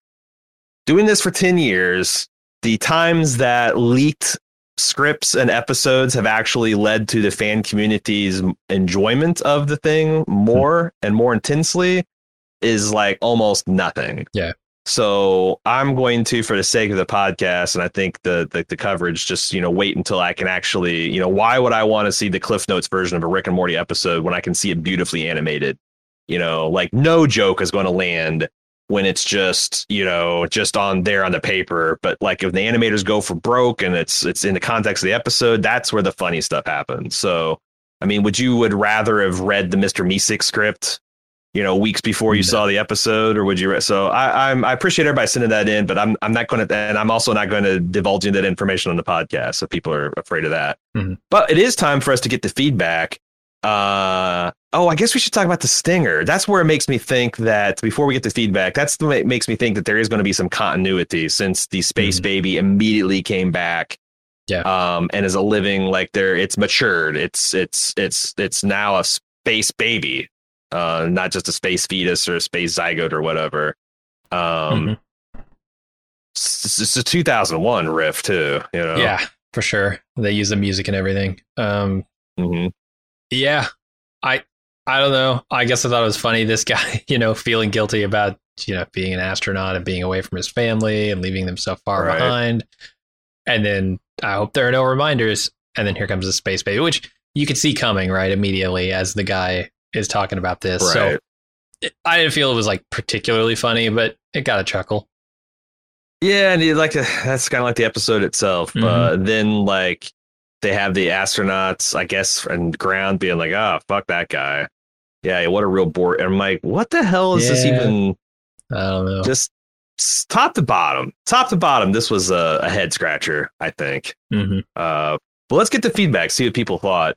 doing this for ten years. The times that leaked scripts and episodes have actually led to the fan community's enjoyment of the thing more and more intensely is like almost nothing. Yeah. So I'm going to, for the sake of the podcast, and I think the, the the coverage, just, you know, wait until I can actually, you know, why would I want to see the Cliff Notes version of a Rick and Morty episode when I can see it beautifully animated? You know, like no joke is going to land when it's just, you know, just on there on the paper. But like if the animators go for broke and it's it's in the context of the episode, that's where the funny stuff happens. So, I mean, would you would rather have read the Mister Meeseeks script, you know, weeks before you no. saw the episode, or would you? So I I'm, I appreciate everybody sending that in, but I'm I'm not going to, and I'm also not going to divulge that information on the podcast, so people are afraid of that. Mm-hmm. But it is time for us to get the feedback. Uh oh, I guess we should talk about the stinger. That's where it makes me think that before we get the feedback, that's the way it makes me think that there is going to be some continuity since the Space mm-hmm. Baby immediately came back. Yeah. Um, and is a living like there. It's matured. It's it's it's it's now a space baby, uh, not just a space fetus or a space zygote or whatever. Um, mm-hmm. it's, it's a two thousand one riff too. You know. Yeah, for sure. They use the music and everything. Um. Mm-hmm. Yeah, I I don't know. I guess I thought it was funny. This guy, you know, feeling guilty about, you know, being an astronaut and being away from his family and leaving them so far right. behind. And then I hope there are no reminders. And then here comes the space baby, which you could see coming right immediately as the guy is talking about this. Right. So it, I didn't feel it was like particularly funny, but it got a chuckle. Yeah, and you like to, that's kind of like the episode itself. Mm-hmm. Uh, then like. They have the astronauts, I guess, and ground being like, oh, fuck that guy. Yeah, what a real bore. And I'm like, what the hell is yeah. this even? I don't know. Just top to bottom. Top to bottom, this was a, a head scratcher, I think. Mm-hmm. Uh, but let's get the feedback, see what people thought.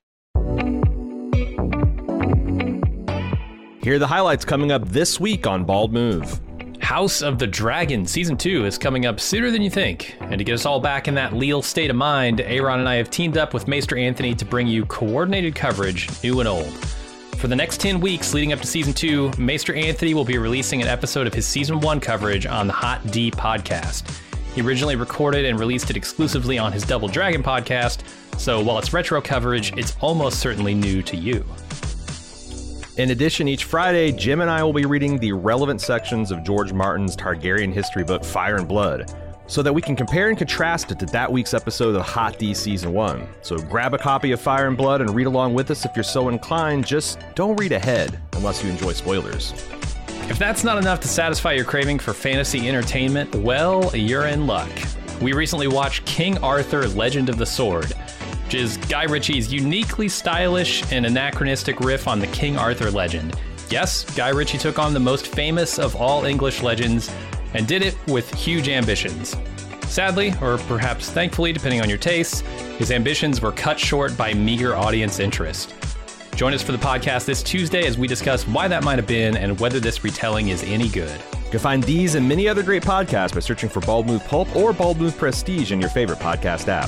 Here are the highlights coming up this week on Bald Move. House of the Dragon Season two is coming up sooner than you think. And to get us all back in that Leal state of mind, Aaron and I have teamed up with Maester Anthony to bring you coordinated coverage, new and old. For the next ten weeks leading up to Season two, Maester Anthony will be releasing an episode of his Season one coverage on the Hot D podcast. He originally recorded and released it exclusively on his Double Dragon podcast, so while it's retro coverage, it's almost certainly new to you. In addition, each Friday, Jim and I will be reading the relevant sections of George Martin's Targaryen history book, Fire and Blood, so that we can compare and contrast it to that week's episode of Hot D Season one. So grab a copy of Fire and Blood and read along with us if you're so inclined. Just don't read ahead unless you enjoy spoilers. If that's not enough to satisfy your craving for fantasy entertainment, well, you're in luck. We recently watched King Arthur, Legend of the Sword, which is Guy Ritchie's uniquely stylish and anachronistic riff on the King Arthur legend. Yes, Guy Ritchie took on the most famous of all English legends and did it with huge ambitions. Sadly, or perhaps thankfully, depending on your tastes, his ambitions were cut short by meager audience interest. Join us for the podcast this Tuesday as we discuss why that might have been and whether this retelling is any good. You can find these and many other great podcasts by searching for Bald Move Pulp or Bald Move Prestige in your favorite podcast app.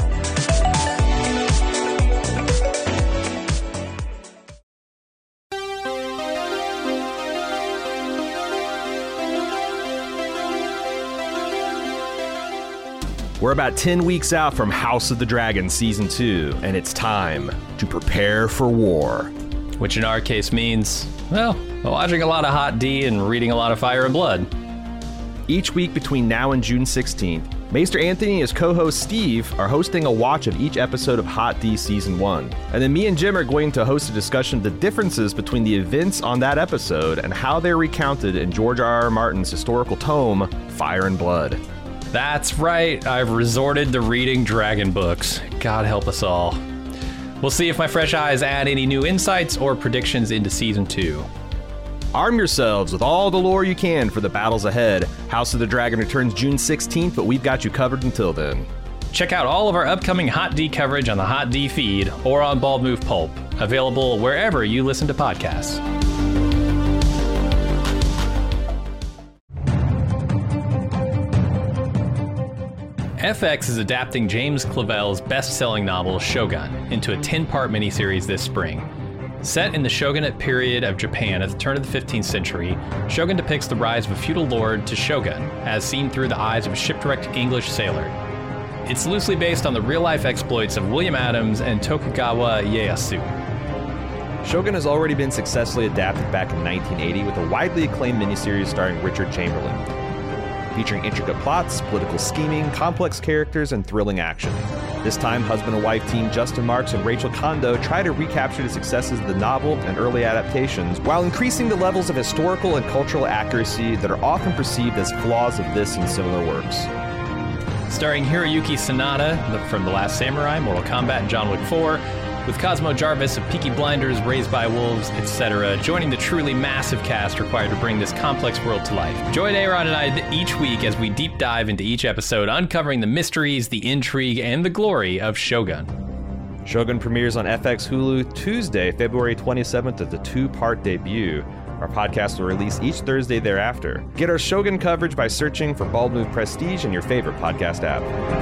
We're about ten weeks out from House of the Dragon Season two, and it's time to prepare for war. Which in our case means, well, watching a lot of Hot D and reading a lot of Fire and Blood. Each week between now and June sixteenth, Maester Anthony and his co-host Steve are hosting a watch of each episode of Hot D Season one. And then me and Jim are going to host a discussion of the differences between the events on that episode and how they're recounted in George R R. Martin's historical tome, Fire and Blood. That's right, I've resorted to reading dragon books. God help us all. We'll see if my fresh eyes add any new insights or predictions into Season two. Arm yourselves with all the lore you can for the battles ahead. House of the Dragon returns June sixteenth, but we've got you covered until then. Check out all of our upcoming Hot D coverage on the Hot D feed or on Bald Move Pulp, available wherever you listen to podcasts. F X is adapting James Clavell's best-selling novel Shogun into a ten-part miniseries this spring. Set in the shogunate period of Japan at the turn of the fifteenth century, Shogun depicts the rise of a feudal lord to shogun, as seen through the eyes of a shipwrecked English sailor. It's loosely based on the real-life exploits of William Adams and Tokugawa Ieyasu. Shogun has already been successfully adapted back in nineteen eighty with a widely acclaimed miniseries starring Richard Chamberlain, featuring intricate plots, political scheming, complex characters, and thrilling action. This time, husband and wife team Justin Marks and Rachel Kondo try to recapture the successes of the novel and early adaptations while increasing the levels of historical and cultural accuracy that are often perceived as flaws of this and similar works. Starring Hiroyuki Sanada from The Last Samurai, Mortal Kombat, and John Wick four, with Cosmo Jarvis of Peaky Blinders, Raised by Wolves, et cetera, joining the truly massive cast required to bring this complex world to life. Join Aaron and I each week as we deep dive into each episode, uncovering the mysteries, the intrigue, and the glory of Shogun. Shogun premieres on F X Hulu Tuesday, February twenty-seventh as the two-part debut. Our podcast will release each Thursday thereafter. Get our Shogun coverage by searching for Bald Move Prestige in your favorite podcast app.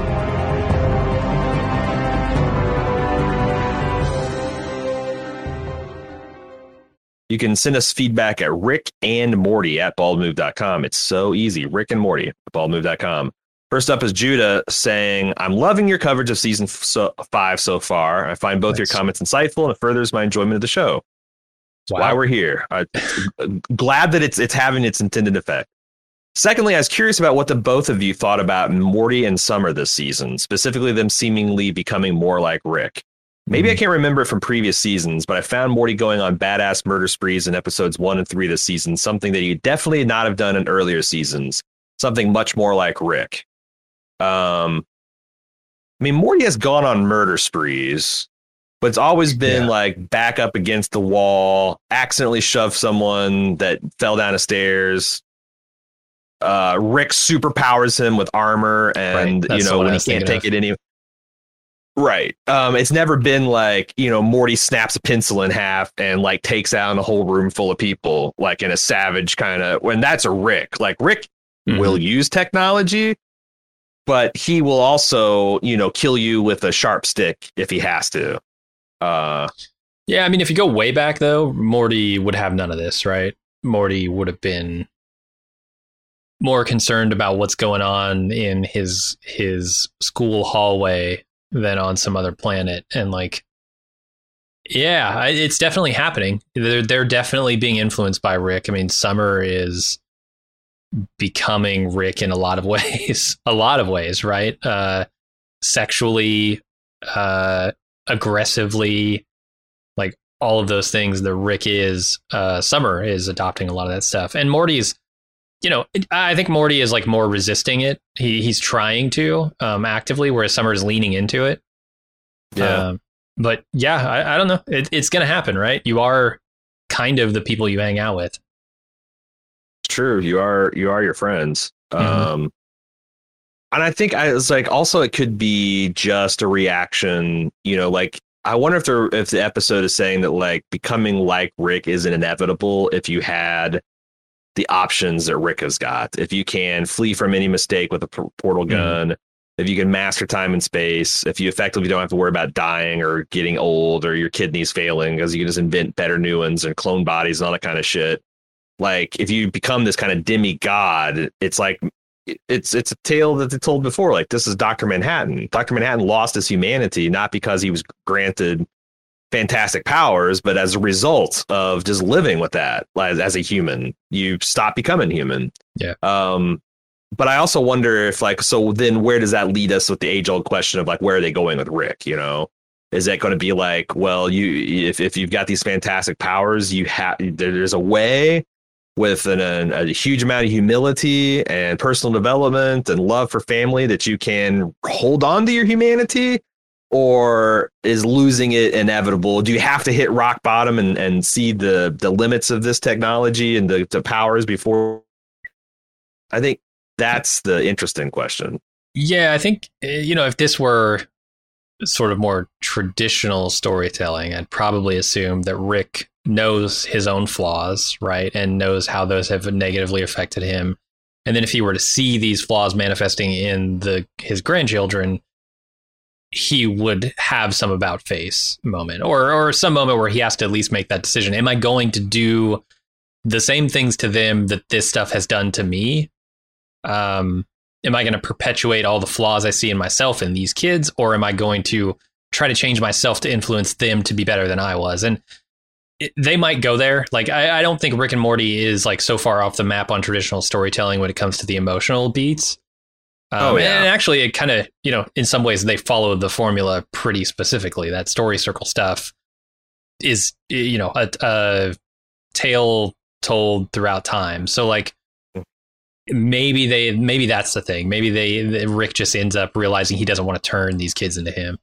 You can send us feedback at Rick and Morty at bald move dot com. It's so easy. Rick and Morty at bald move dot com. First up is Judah saying, I'm loving your coverage of season so, five so far. I find both nice. Your comments insightful and it furthers my enjoyment of the show. That's wow. why we're here. I'm glad that it's it's having its intended effect. Secondly, I was curious about what the both of you thought about Morty and Summer this season, specifically them seemingly becoming more like Rick. Maybe I can't remember it from previous seasons, but I found Morty going on badass murder sprees in episodes one and three this season, something that he definitely not have done in earlier seasons, something much more like Rick. Um, I mean, Morty has gone on murder sprees, but it's always been yeah. like back up against the wall, accidentally shove someone that fell down the stairs. Uh, Rick superpowers him with armor, and right. you know when he can't take of. it any. Right. Um, it's never been like, you know, Morty snaps a pencil in half and like takes out a whole room full of people, like in a savage kind of, when that's a Rick. Like Rick mm-hmm. will use technology, but he will also, you know, kill you with a sharp stick if he has to. Uh, yeah, I mean, if you go way back, though, Morty would have none of this, right? Morty would have been more concerned about what's going on in his his school hallway than on some other planet. And like, yeah, it's definitely happening. They're, they're definitely being influenced by Rick. I mean, Summer is becoming Rick in a lot of ways, a lot of ways, right? Uh, sexually, uh, aggressively, like all of those things that Rick is, uh, Summer is adopting a lot of that stuff. And Morty's, you know, I think Morty is like more resisting it. He he's trying to um, actively, whereas Summer is leaning into it. Yeah. Um, but yeah, I, I don't know. It, it's going to happen, right? You are kind of the people you hang out with. It's true. You are you are your friends. Mm-hmm. Um, and I think I was like, also, it could be just a reaction. You know, like I wonder if there if the episode is saying that like becoming like Rick isn't inevitable if you had the options that Rick has got. If you can flee from any mistake with a portal gun, mm. if you can master time and space, if you effectively don't have to worry about dying or getting old or your kidneys failing because you can just invent better new ones and clone bodies and all that kind of shit. Like if you become this kind of demigod, it's like, it's it's a tale that they told before. Like this is Doctor Manhattan. Doctor Manhattan lost his humanity, not because he was granted fantastic powers, but as a result of just living with that as, as a human, you stop becoming human. Yeah. Um, but I also wonder if like, so then where does that lead us with the age old question of like, where are they going with Rick? You know, is that going to be like, well, you, if, if you've got these fantastic powers, you have, there's a way with an, an, a huge amount of humility and personal development and love for family that you can hold on to your humanity. or is losing it inevitable? Do you have to hit rock bottom and, and see the, the limits of this technology and the, the powers before? I think that's the interesting question. Yeah, I think, you know, if this were sort of more traditional storytelling, I'd probably assume that Rick knows his own flaws, right? And knows how those have negatively affected him. And then if he were to see these flaws manifesting in the his grandchildren, he would have some about face moment or or some moment where he has to at least make that decision. Am I going to do the same things to them that this stuff has done to me? Um, am I going to perpetuate all the flaws I see in myself in these kids, or am I going to try to change myself to influence them to be better than I was? And it, they might go there. Like, I, I don't think Rick and Morty is like so far off the map on traditional storytelling when it comes to the emotional beats. Um, oh, yeah. And actually, it kind of, you know, in some ways they follow the formula pretty specifically. That story circle stuff is, you know, a, a tale told throughout time. So like, maybe they, maybe that's the thing. Maybe they, they, Rick just ends up realizing he doesn't want to turn these kids into him.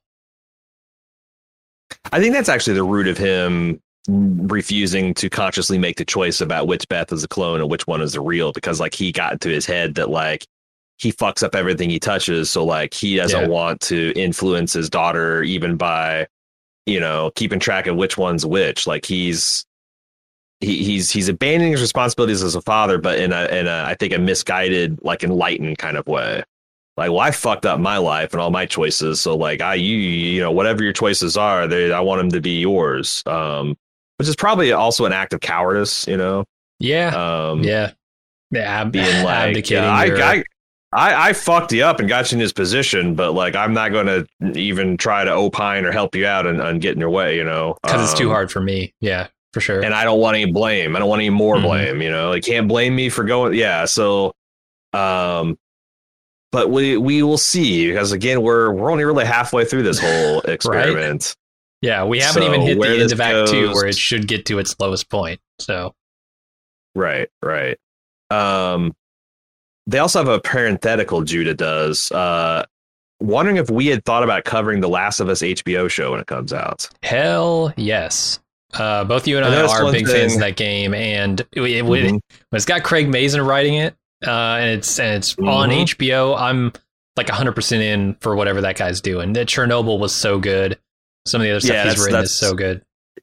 I think that's actually the root of him refusing to consciously make the choice about which Beth is a clone and which one is the real, because like he got into his head that like he fucks up everything he touches. So like he doesn't yeah. want to influence his daughter even by, you know, keeping track of which one's which. Like he's, He, he's he's abandoning his responsibilities as a father, but in a in a I think a misguided, like enlightened kind of way. Like, well, I fucked up my life and all my choices, so like I you you know whatever your choices are, they I want them to be yours. Um, which is probably also an act of cowardice, you know. Yeah. Um, yeah. Yeah. Being like, yeah, I, your... I I I fucked you up and got you in this position, but like I'm not going to even try to opine or help you out and, and get in your way, you know, because um, it's too hard for me. Yeah. For sure. And I don't want any blame. I don't want any more mm-hmm. blame, you know, they can't blame me for going. Yeah. So, um, but we, we will see, because again, we're, we're only really halfway through this whole experiment. Right? Yeah. We haven't so even hit the end of Act Two where it should get to its lowest point. So. Right. Right. Um, they also have a parenthetical Judah does, uh, wondering if we had thought about covering the Last of Us H B O show when it comes out. Hell yes. Uh, both you and I, I are big thing. fans of that game, and it, it, mm-hmm. it, it's got Craig Mazin writing it, uh, and it's and it's mm-hmm. on H B O. I'm like one hundred percent in for whatever that guy's doing. That Chernobyl was so good. Some of the other stuff yeah, he's written is so good.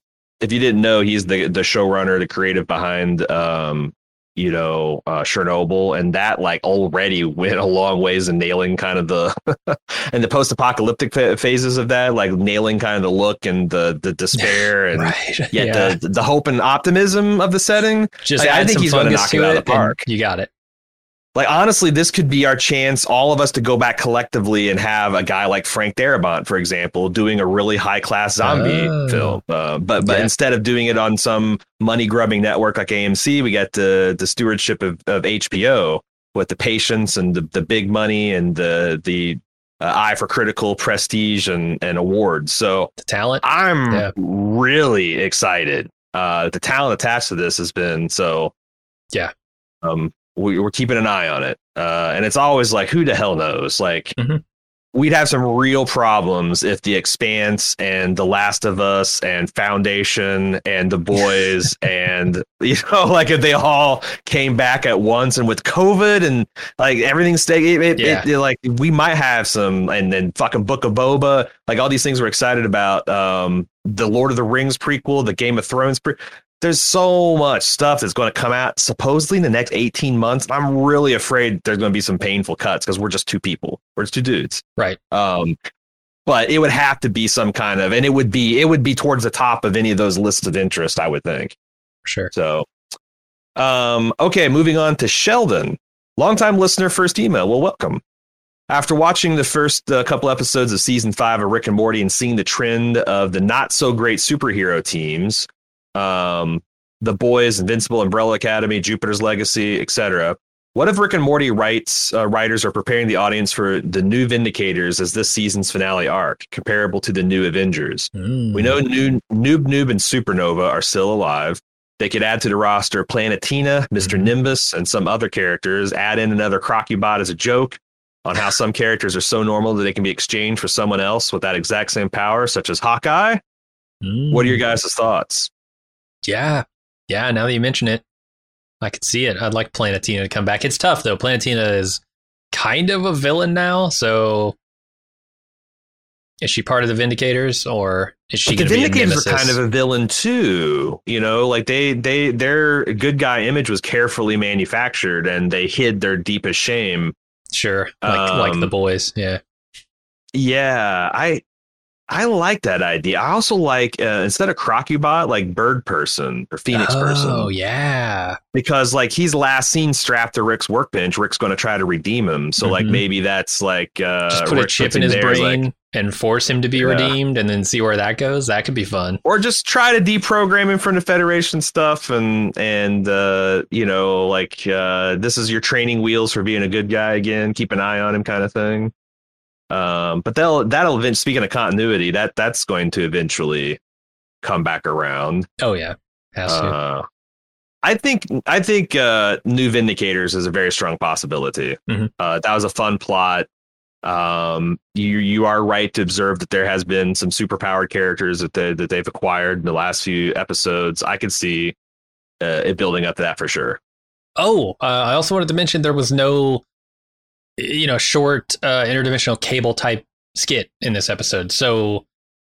If you didn't know, he's the the showrunner, the creative behind, um, you know, uh, Chernobyl, and that like already went a long ways in nailing kind of the and the post-apocalyptic fa- phases of that, like nailing kind of the look and the the despair and right. yet yeah. the the hope and optimism of the setting. Just like, I think he's going to knock it out of the park. You got it. Like, honestly, this could be our chance, all of us, to go back collectively and have a guy like Frank Darabont, for example, doing a really high class zombie oh. film. Uh, but but yeah. instead of doing it on some money grubbing network like A M C, we get the the stewardship of, of H B O with the patience and the, the big money and the the uh, eye for critical prestige and, and awards. So the talent. I'm yeah. really excited. Uh, the talent attached to this has been so. Yeah. Um. We, we're keeping an eye on it. Uh, and it's always like, who the hell knows? Like, mm-hmm. we'd have some real problems if The Expanse and The Last of Us and Foundation and The Boys and, you know, like if they all came back at once, and with COVID and like everything stay, it, it, yeah. it, it, like we might have some, and then fucking Book of Boba, like all these things we're excited about. Um, the Lord of the Rings prequel, the Game of Thrones pre- There's so much stuff that's going to come out supposedly in the next eighteen months. I'm really afraid there's going to be some painful cuts because we're just two people. We're just two dudes. Right. Um, but it would have to be some kind of, and it would be, it would be towards the top of any of those lists of interest, I would think. Sure. So, um, okay, moving on to Sheldon, longtime listener, first email. Well, welcome. After watching the first uh, couple episodes of season five of Rick and Morty and seeing the trend of the not so great superhero teams, um The Boys, Invincible, Umbrella Academy, Jupiter's Legacy, et cetera. What if Rick and Morty writes uh, writers are preparing the audience for the new Vindicators as this season's finale arc, comparable to the new Avengers? Mm. We know new, Noob Noob and Supernova are still alive. They could add to the roster Planetina, Mister Mm-hmm. Nimbus, and some other characters. Add in another Crocubot as a joke. on how some characters are so normal that they can be exchanged for someone else with that exact same power, such as Hawkeye. Mm. What are your guys' thoughts? Yeah. Yeah, now that you mention it, I could see it. I'd like Planet Tina to come back. It's tough, though. Planet Tina is kind of a villain now, so is she part of the Vindicators, or is she going to be a nemesis? The Vindicators are kind of a villain too. You know, like they, they, their good guy image was carefully manufactured, and they hid their deepest shame. Sure, like um, like the boys, yeah, yeah. I I like that idea. I also like uh, instead of Crocubot, like Bird Person or Phoenix oh, Person. Oh yeah, because like he's last seen strapped to Rick's workbench. Rick's going to try to redeem him. So mm-hmm. like maybe that's like uh, just put Rick a chip in his brain like, and force him to be yeah. redeemed, and then see where that goes. That could be fun. Or just try to deprogram him from the Federation stuff, and and uh, you know like uh, this is your training wheels for being a good guy again. Keep an eye on him, kind of thing. Um, but they'll that'll eventually, speaking of continuity, that that's going to eventually come back around. Oh yeah, has to. Uh, I think I think uh, New Vindicators is a very strong possibility. Mm-hmm. Uh, that was a fun plot. Um, you you are right to observe that there has been some superpowered characters that they that they've acquired in the last few episodes. I could see uh, it building up to that for sure. Oh, uh, I also wanted to mention there was no, you know, short uh, interdimensional cable type skit in this episode, so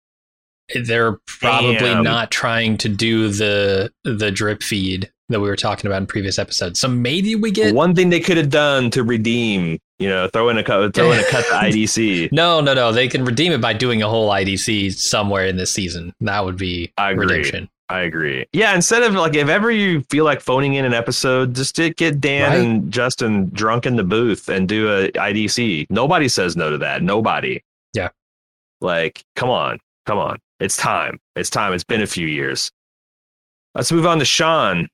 they're probably Damn. not trying to do the the drip feed that we were talking about in previous episodes. So maybe we get one thing they could have done to redeem, you know, throw in a cut, throw in a cut to I D C. No, no, no. They can redeem it by doing a whole I D C somewhere in this season. That would be I agree. redemption. I agree. Yeah, instead of like, if ever you feel like phoning in an episode, just get Dan right? and Justin drunk in the booth and do a I D C. Nobody says no to that. Nobody. Yeah. Like, come on, come on. It's time. It's time. It's been a few years. Let's move on to Sean.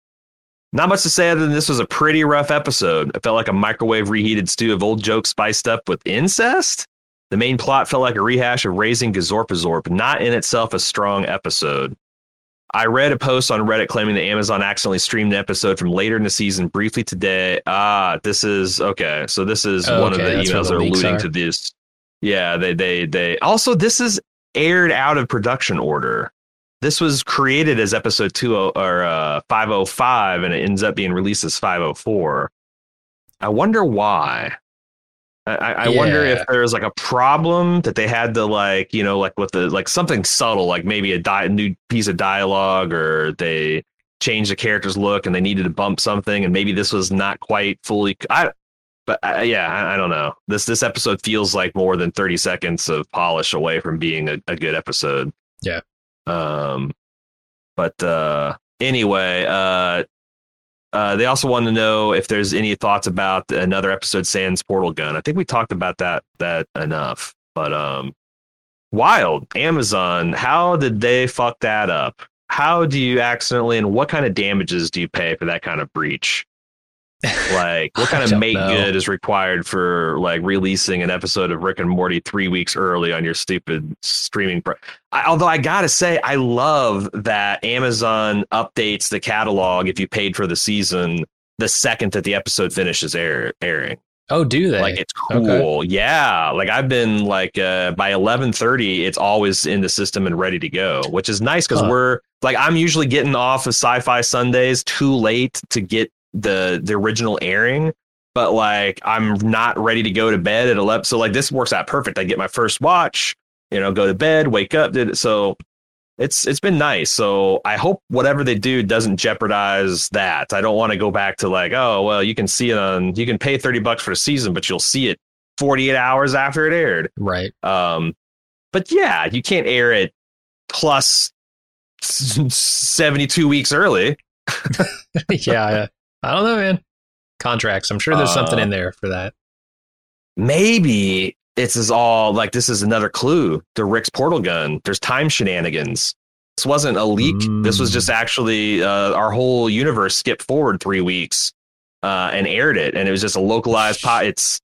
Not much to say other than this was a pretty rough episode. It felt like a microwave reheated stew of old jokes spiced up with incest. The main plot felt like a rehash of raising Gazorpazorp, not in itself a strong episode. I read a post on Reddit claiming that Amazon accidentally streamed an episode from later in the season briefly today. Ah, this is okay. So this is oh, one okay, of the emails that are alluding are. to this. Yeah, they, they, they. Also, this is aired out of production order. This was created as episode two or uh, five oh five, and it ends up being released as five oh four. I wonder why. I, I yeah. wonder if there's like a problem that they had to like, you know, like with the like something subtle, like maybe a di- new piece of dialogue, or they changed the character's look and they needed to bump something, and maybe this was not quite fully. I, but I, yeah, I, I don't know. This this episode feels like more than thirty seconds of polish away from being a, a good episode. Yeah. Um, but uh, anyway, uh, uh, they also want to know if there's any thoughts about another episode, Sans Portal Gun. I think we talked about that that enough. But um, wild Amazon, how did they fuck that up? How do you accidentally, and what kind of damages do you pay for that kind of breach? Like, what kind of make know. good is required for like releasing an episode of Rick and Morty three weeks early on your stupid streaming? Pro- I, although I gotta say, I love that Amazon updates the catalog if you paid for the season the second that the episode finishes air, airing. Oh, do they? Like, it's cool. Okay. Yeah. Like, I've been like uh, by eleven thirty, it's always in the system and ready to go, which is nice because huh. we're like, I'm usually getting off of Sci-Fi Sundays too late to get the the original airing, but like I'm not ready to go to bed at eleven, so like this works out perfect. I get my first watch, you know, go to bed, wake up, did it. So it's it's been nice. So I hope whatever they do doesn't jeopardize that. I don't want to go back to like, oh well, you can see it on, you can pay thirty bucks for a season, but you'll see it forty-eight hours after it aired. Right. Um but yeah, you can't air it plus seventy-two weeks early. Yeah. I don't know, man. Contracts. I'm sure there's uh, something in there for that. Maybe it's is all like, this is another clue to Rick's portal gun. There's time shenanigans. This wasn't a leak. Mm. This was just actually uh, our whole universe skipped forward three weeks uh, and aired it. And it was just a localized pot. It's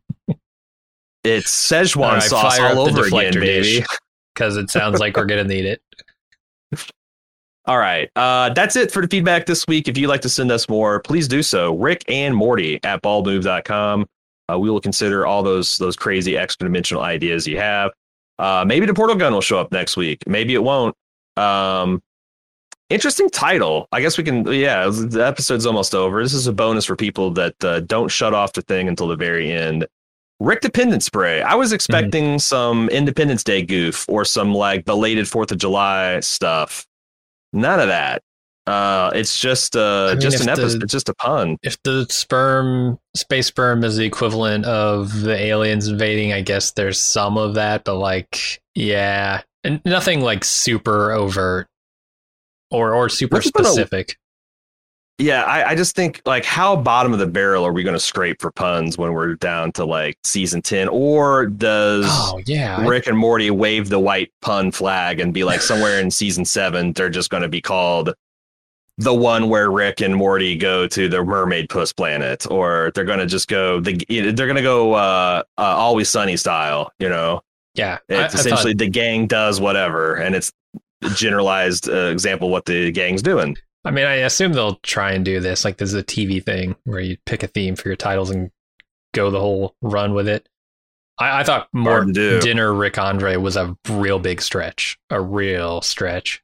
it's Szechuan right, sauce all over again, baby. Because it sounds like we're going to need it. All right. Uh, that's it for the feedback this week. If you'd like to send us more, please do so. Rick and Morty at baldmove dot com. Uh, we will consider all those those crazy extra dimensional ideas you have. Uh, maybe the portal gun will show up next week. Maybe it won't. Um, interesting title. I guess we can. Yeah, the episode's almost over. This is a bonus for people that uh, don't shut off the thing until the very end. Rick Dependent Spray. I was expecting mm-hmm. some Independence Day goof or some like belated Fourth of July stuff. None of that. Uh, it's just uh, I mean, just an episode. The, it's just a pun. If the sperm, space sperm, is the equivalent of the aliens invading, I guess there's some of that. But like, yeah, and nothing like super overt or or super specific. A, yeah, I, I just think like how bottom of the barrel are we going to scrape for puns when we're down to like season ten? Or does oh, yeah. Rick and Morty wave the white pun flag and be like somewhere in season seven they're just going to be called the one where Rick and Morty go to the mermaid puss planet, or they're going to just go, the, they're going to go uh, uh, Always Sunny style, you know? Yeah. It's I, essentially I thought... the gang does whatever, and it's a generalized uh, example of what the gang's doing. I mean, I assume they'll try and do this. Like, this is a T V thing where you pick a theme for your titles and go the whole run with it. I, I thought more Dinner Rick Andre was a real big stretch, a real stretch.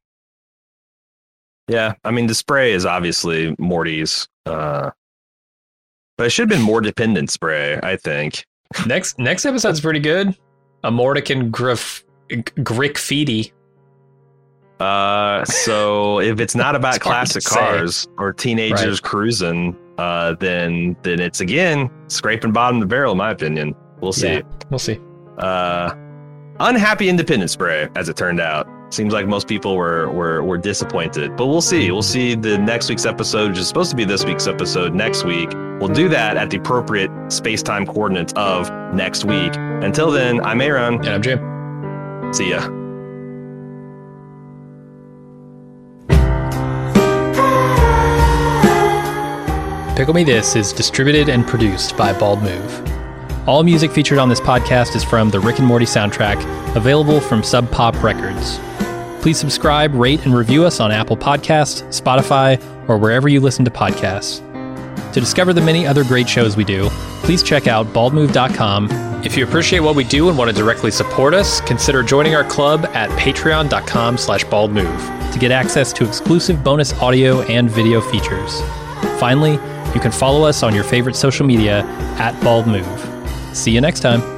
Yeah, I mean, the spray is obviously Morty's, uh, but it should have been more dependent spray, I think. Next next episode's pretty good. A Mortican Griff Grick Uh, so if it's not about it's classic cars or teenagers right. cruising, uh, then then it's again scraping bottom of the barrel, in my opinion. We'll see. Yeah, we'll see. Uh, unhappy independent spray, as it turned out. Seems like most people were, were were disappointed, but we'll see. We'll see the next week's episode, which is supposed to be this week's episode next week. We'll do that at the appropriate space-time coordinates of next week. Until then, I'm Aaron. And I'm Jim. See ya. Pickle Me This is distributed and produced by Bald Move. All music featured on this podcast is from the Rick and Morty soundtrack, available from Sub Pop Records. Please subscribe, rate, and review us on Apple Podcasts, Spotify, or wherever you listen to podcasts. To discover the many other great shows we do, please check out bald move dot com. If you appreciate what we do and want to directly support us, consider joining our club at patreon dot com slash bald move to get access to exclusive bonus audio and video features. Finally, you can follow us on your favorite social media at Bald Move. See you next time.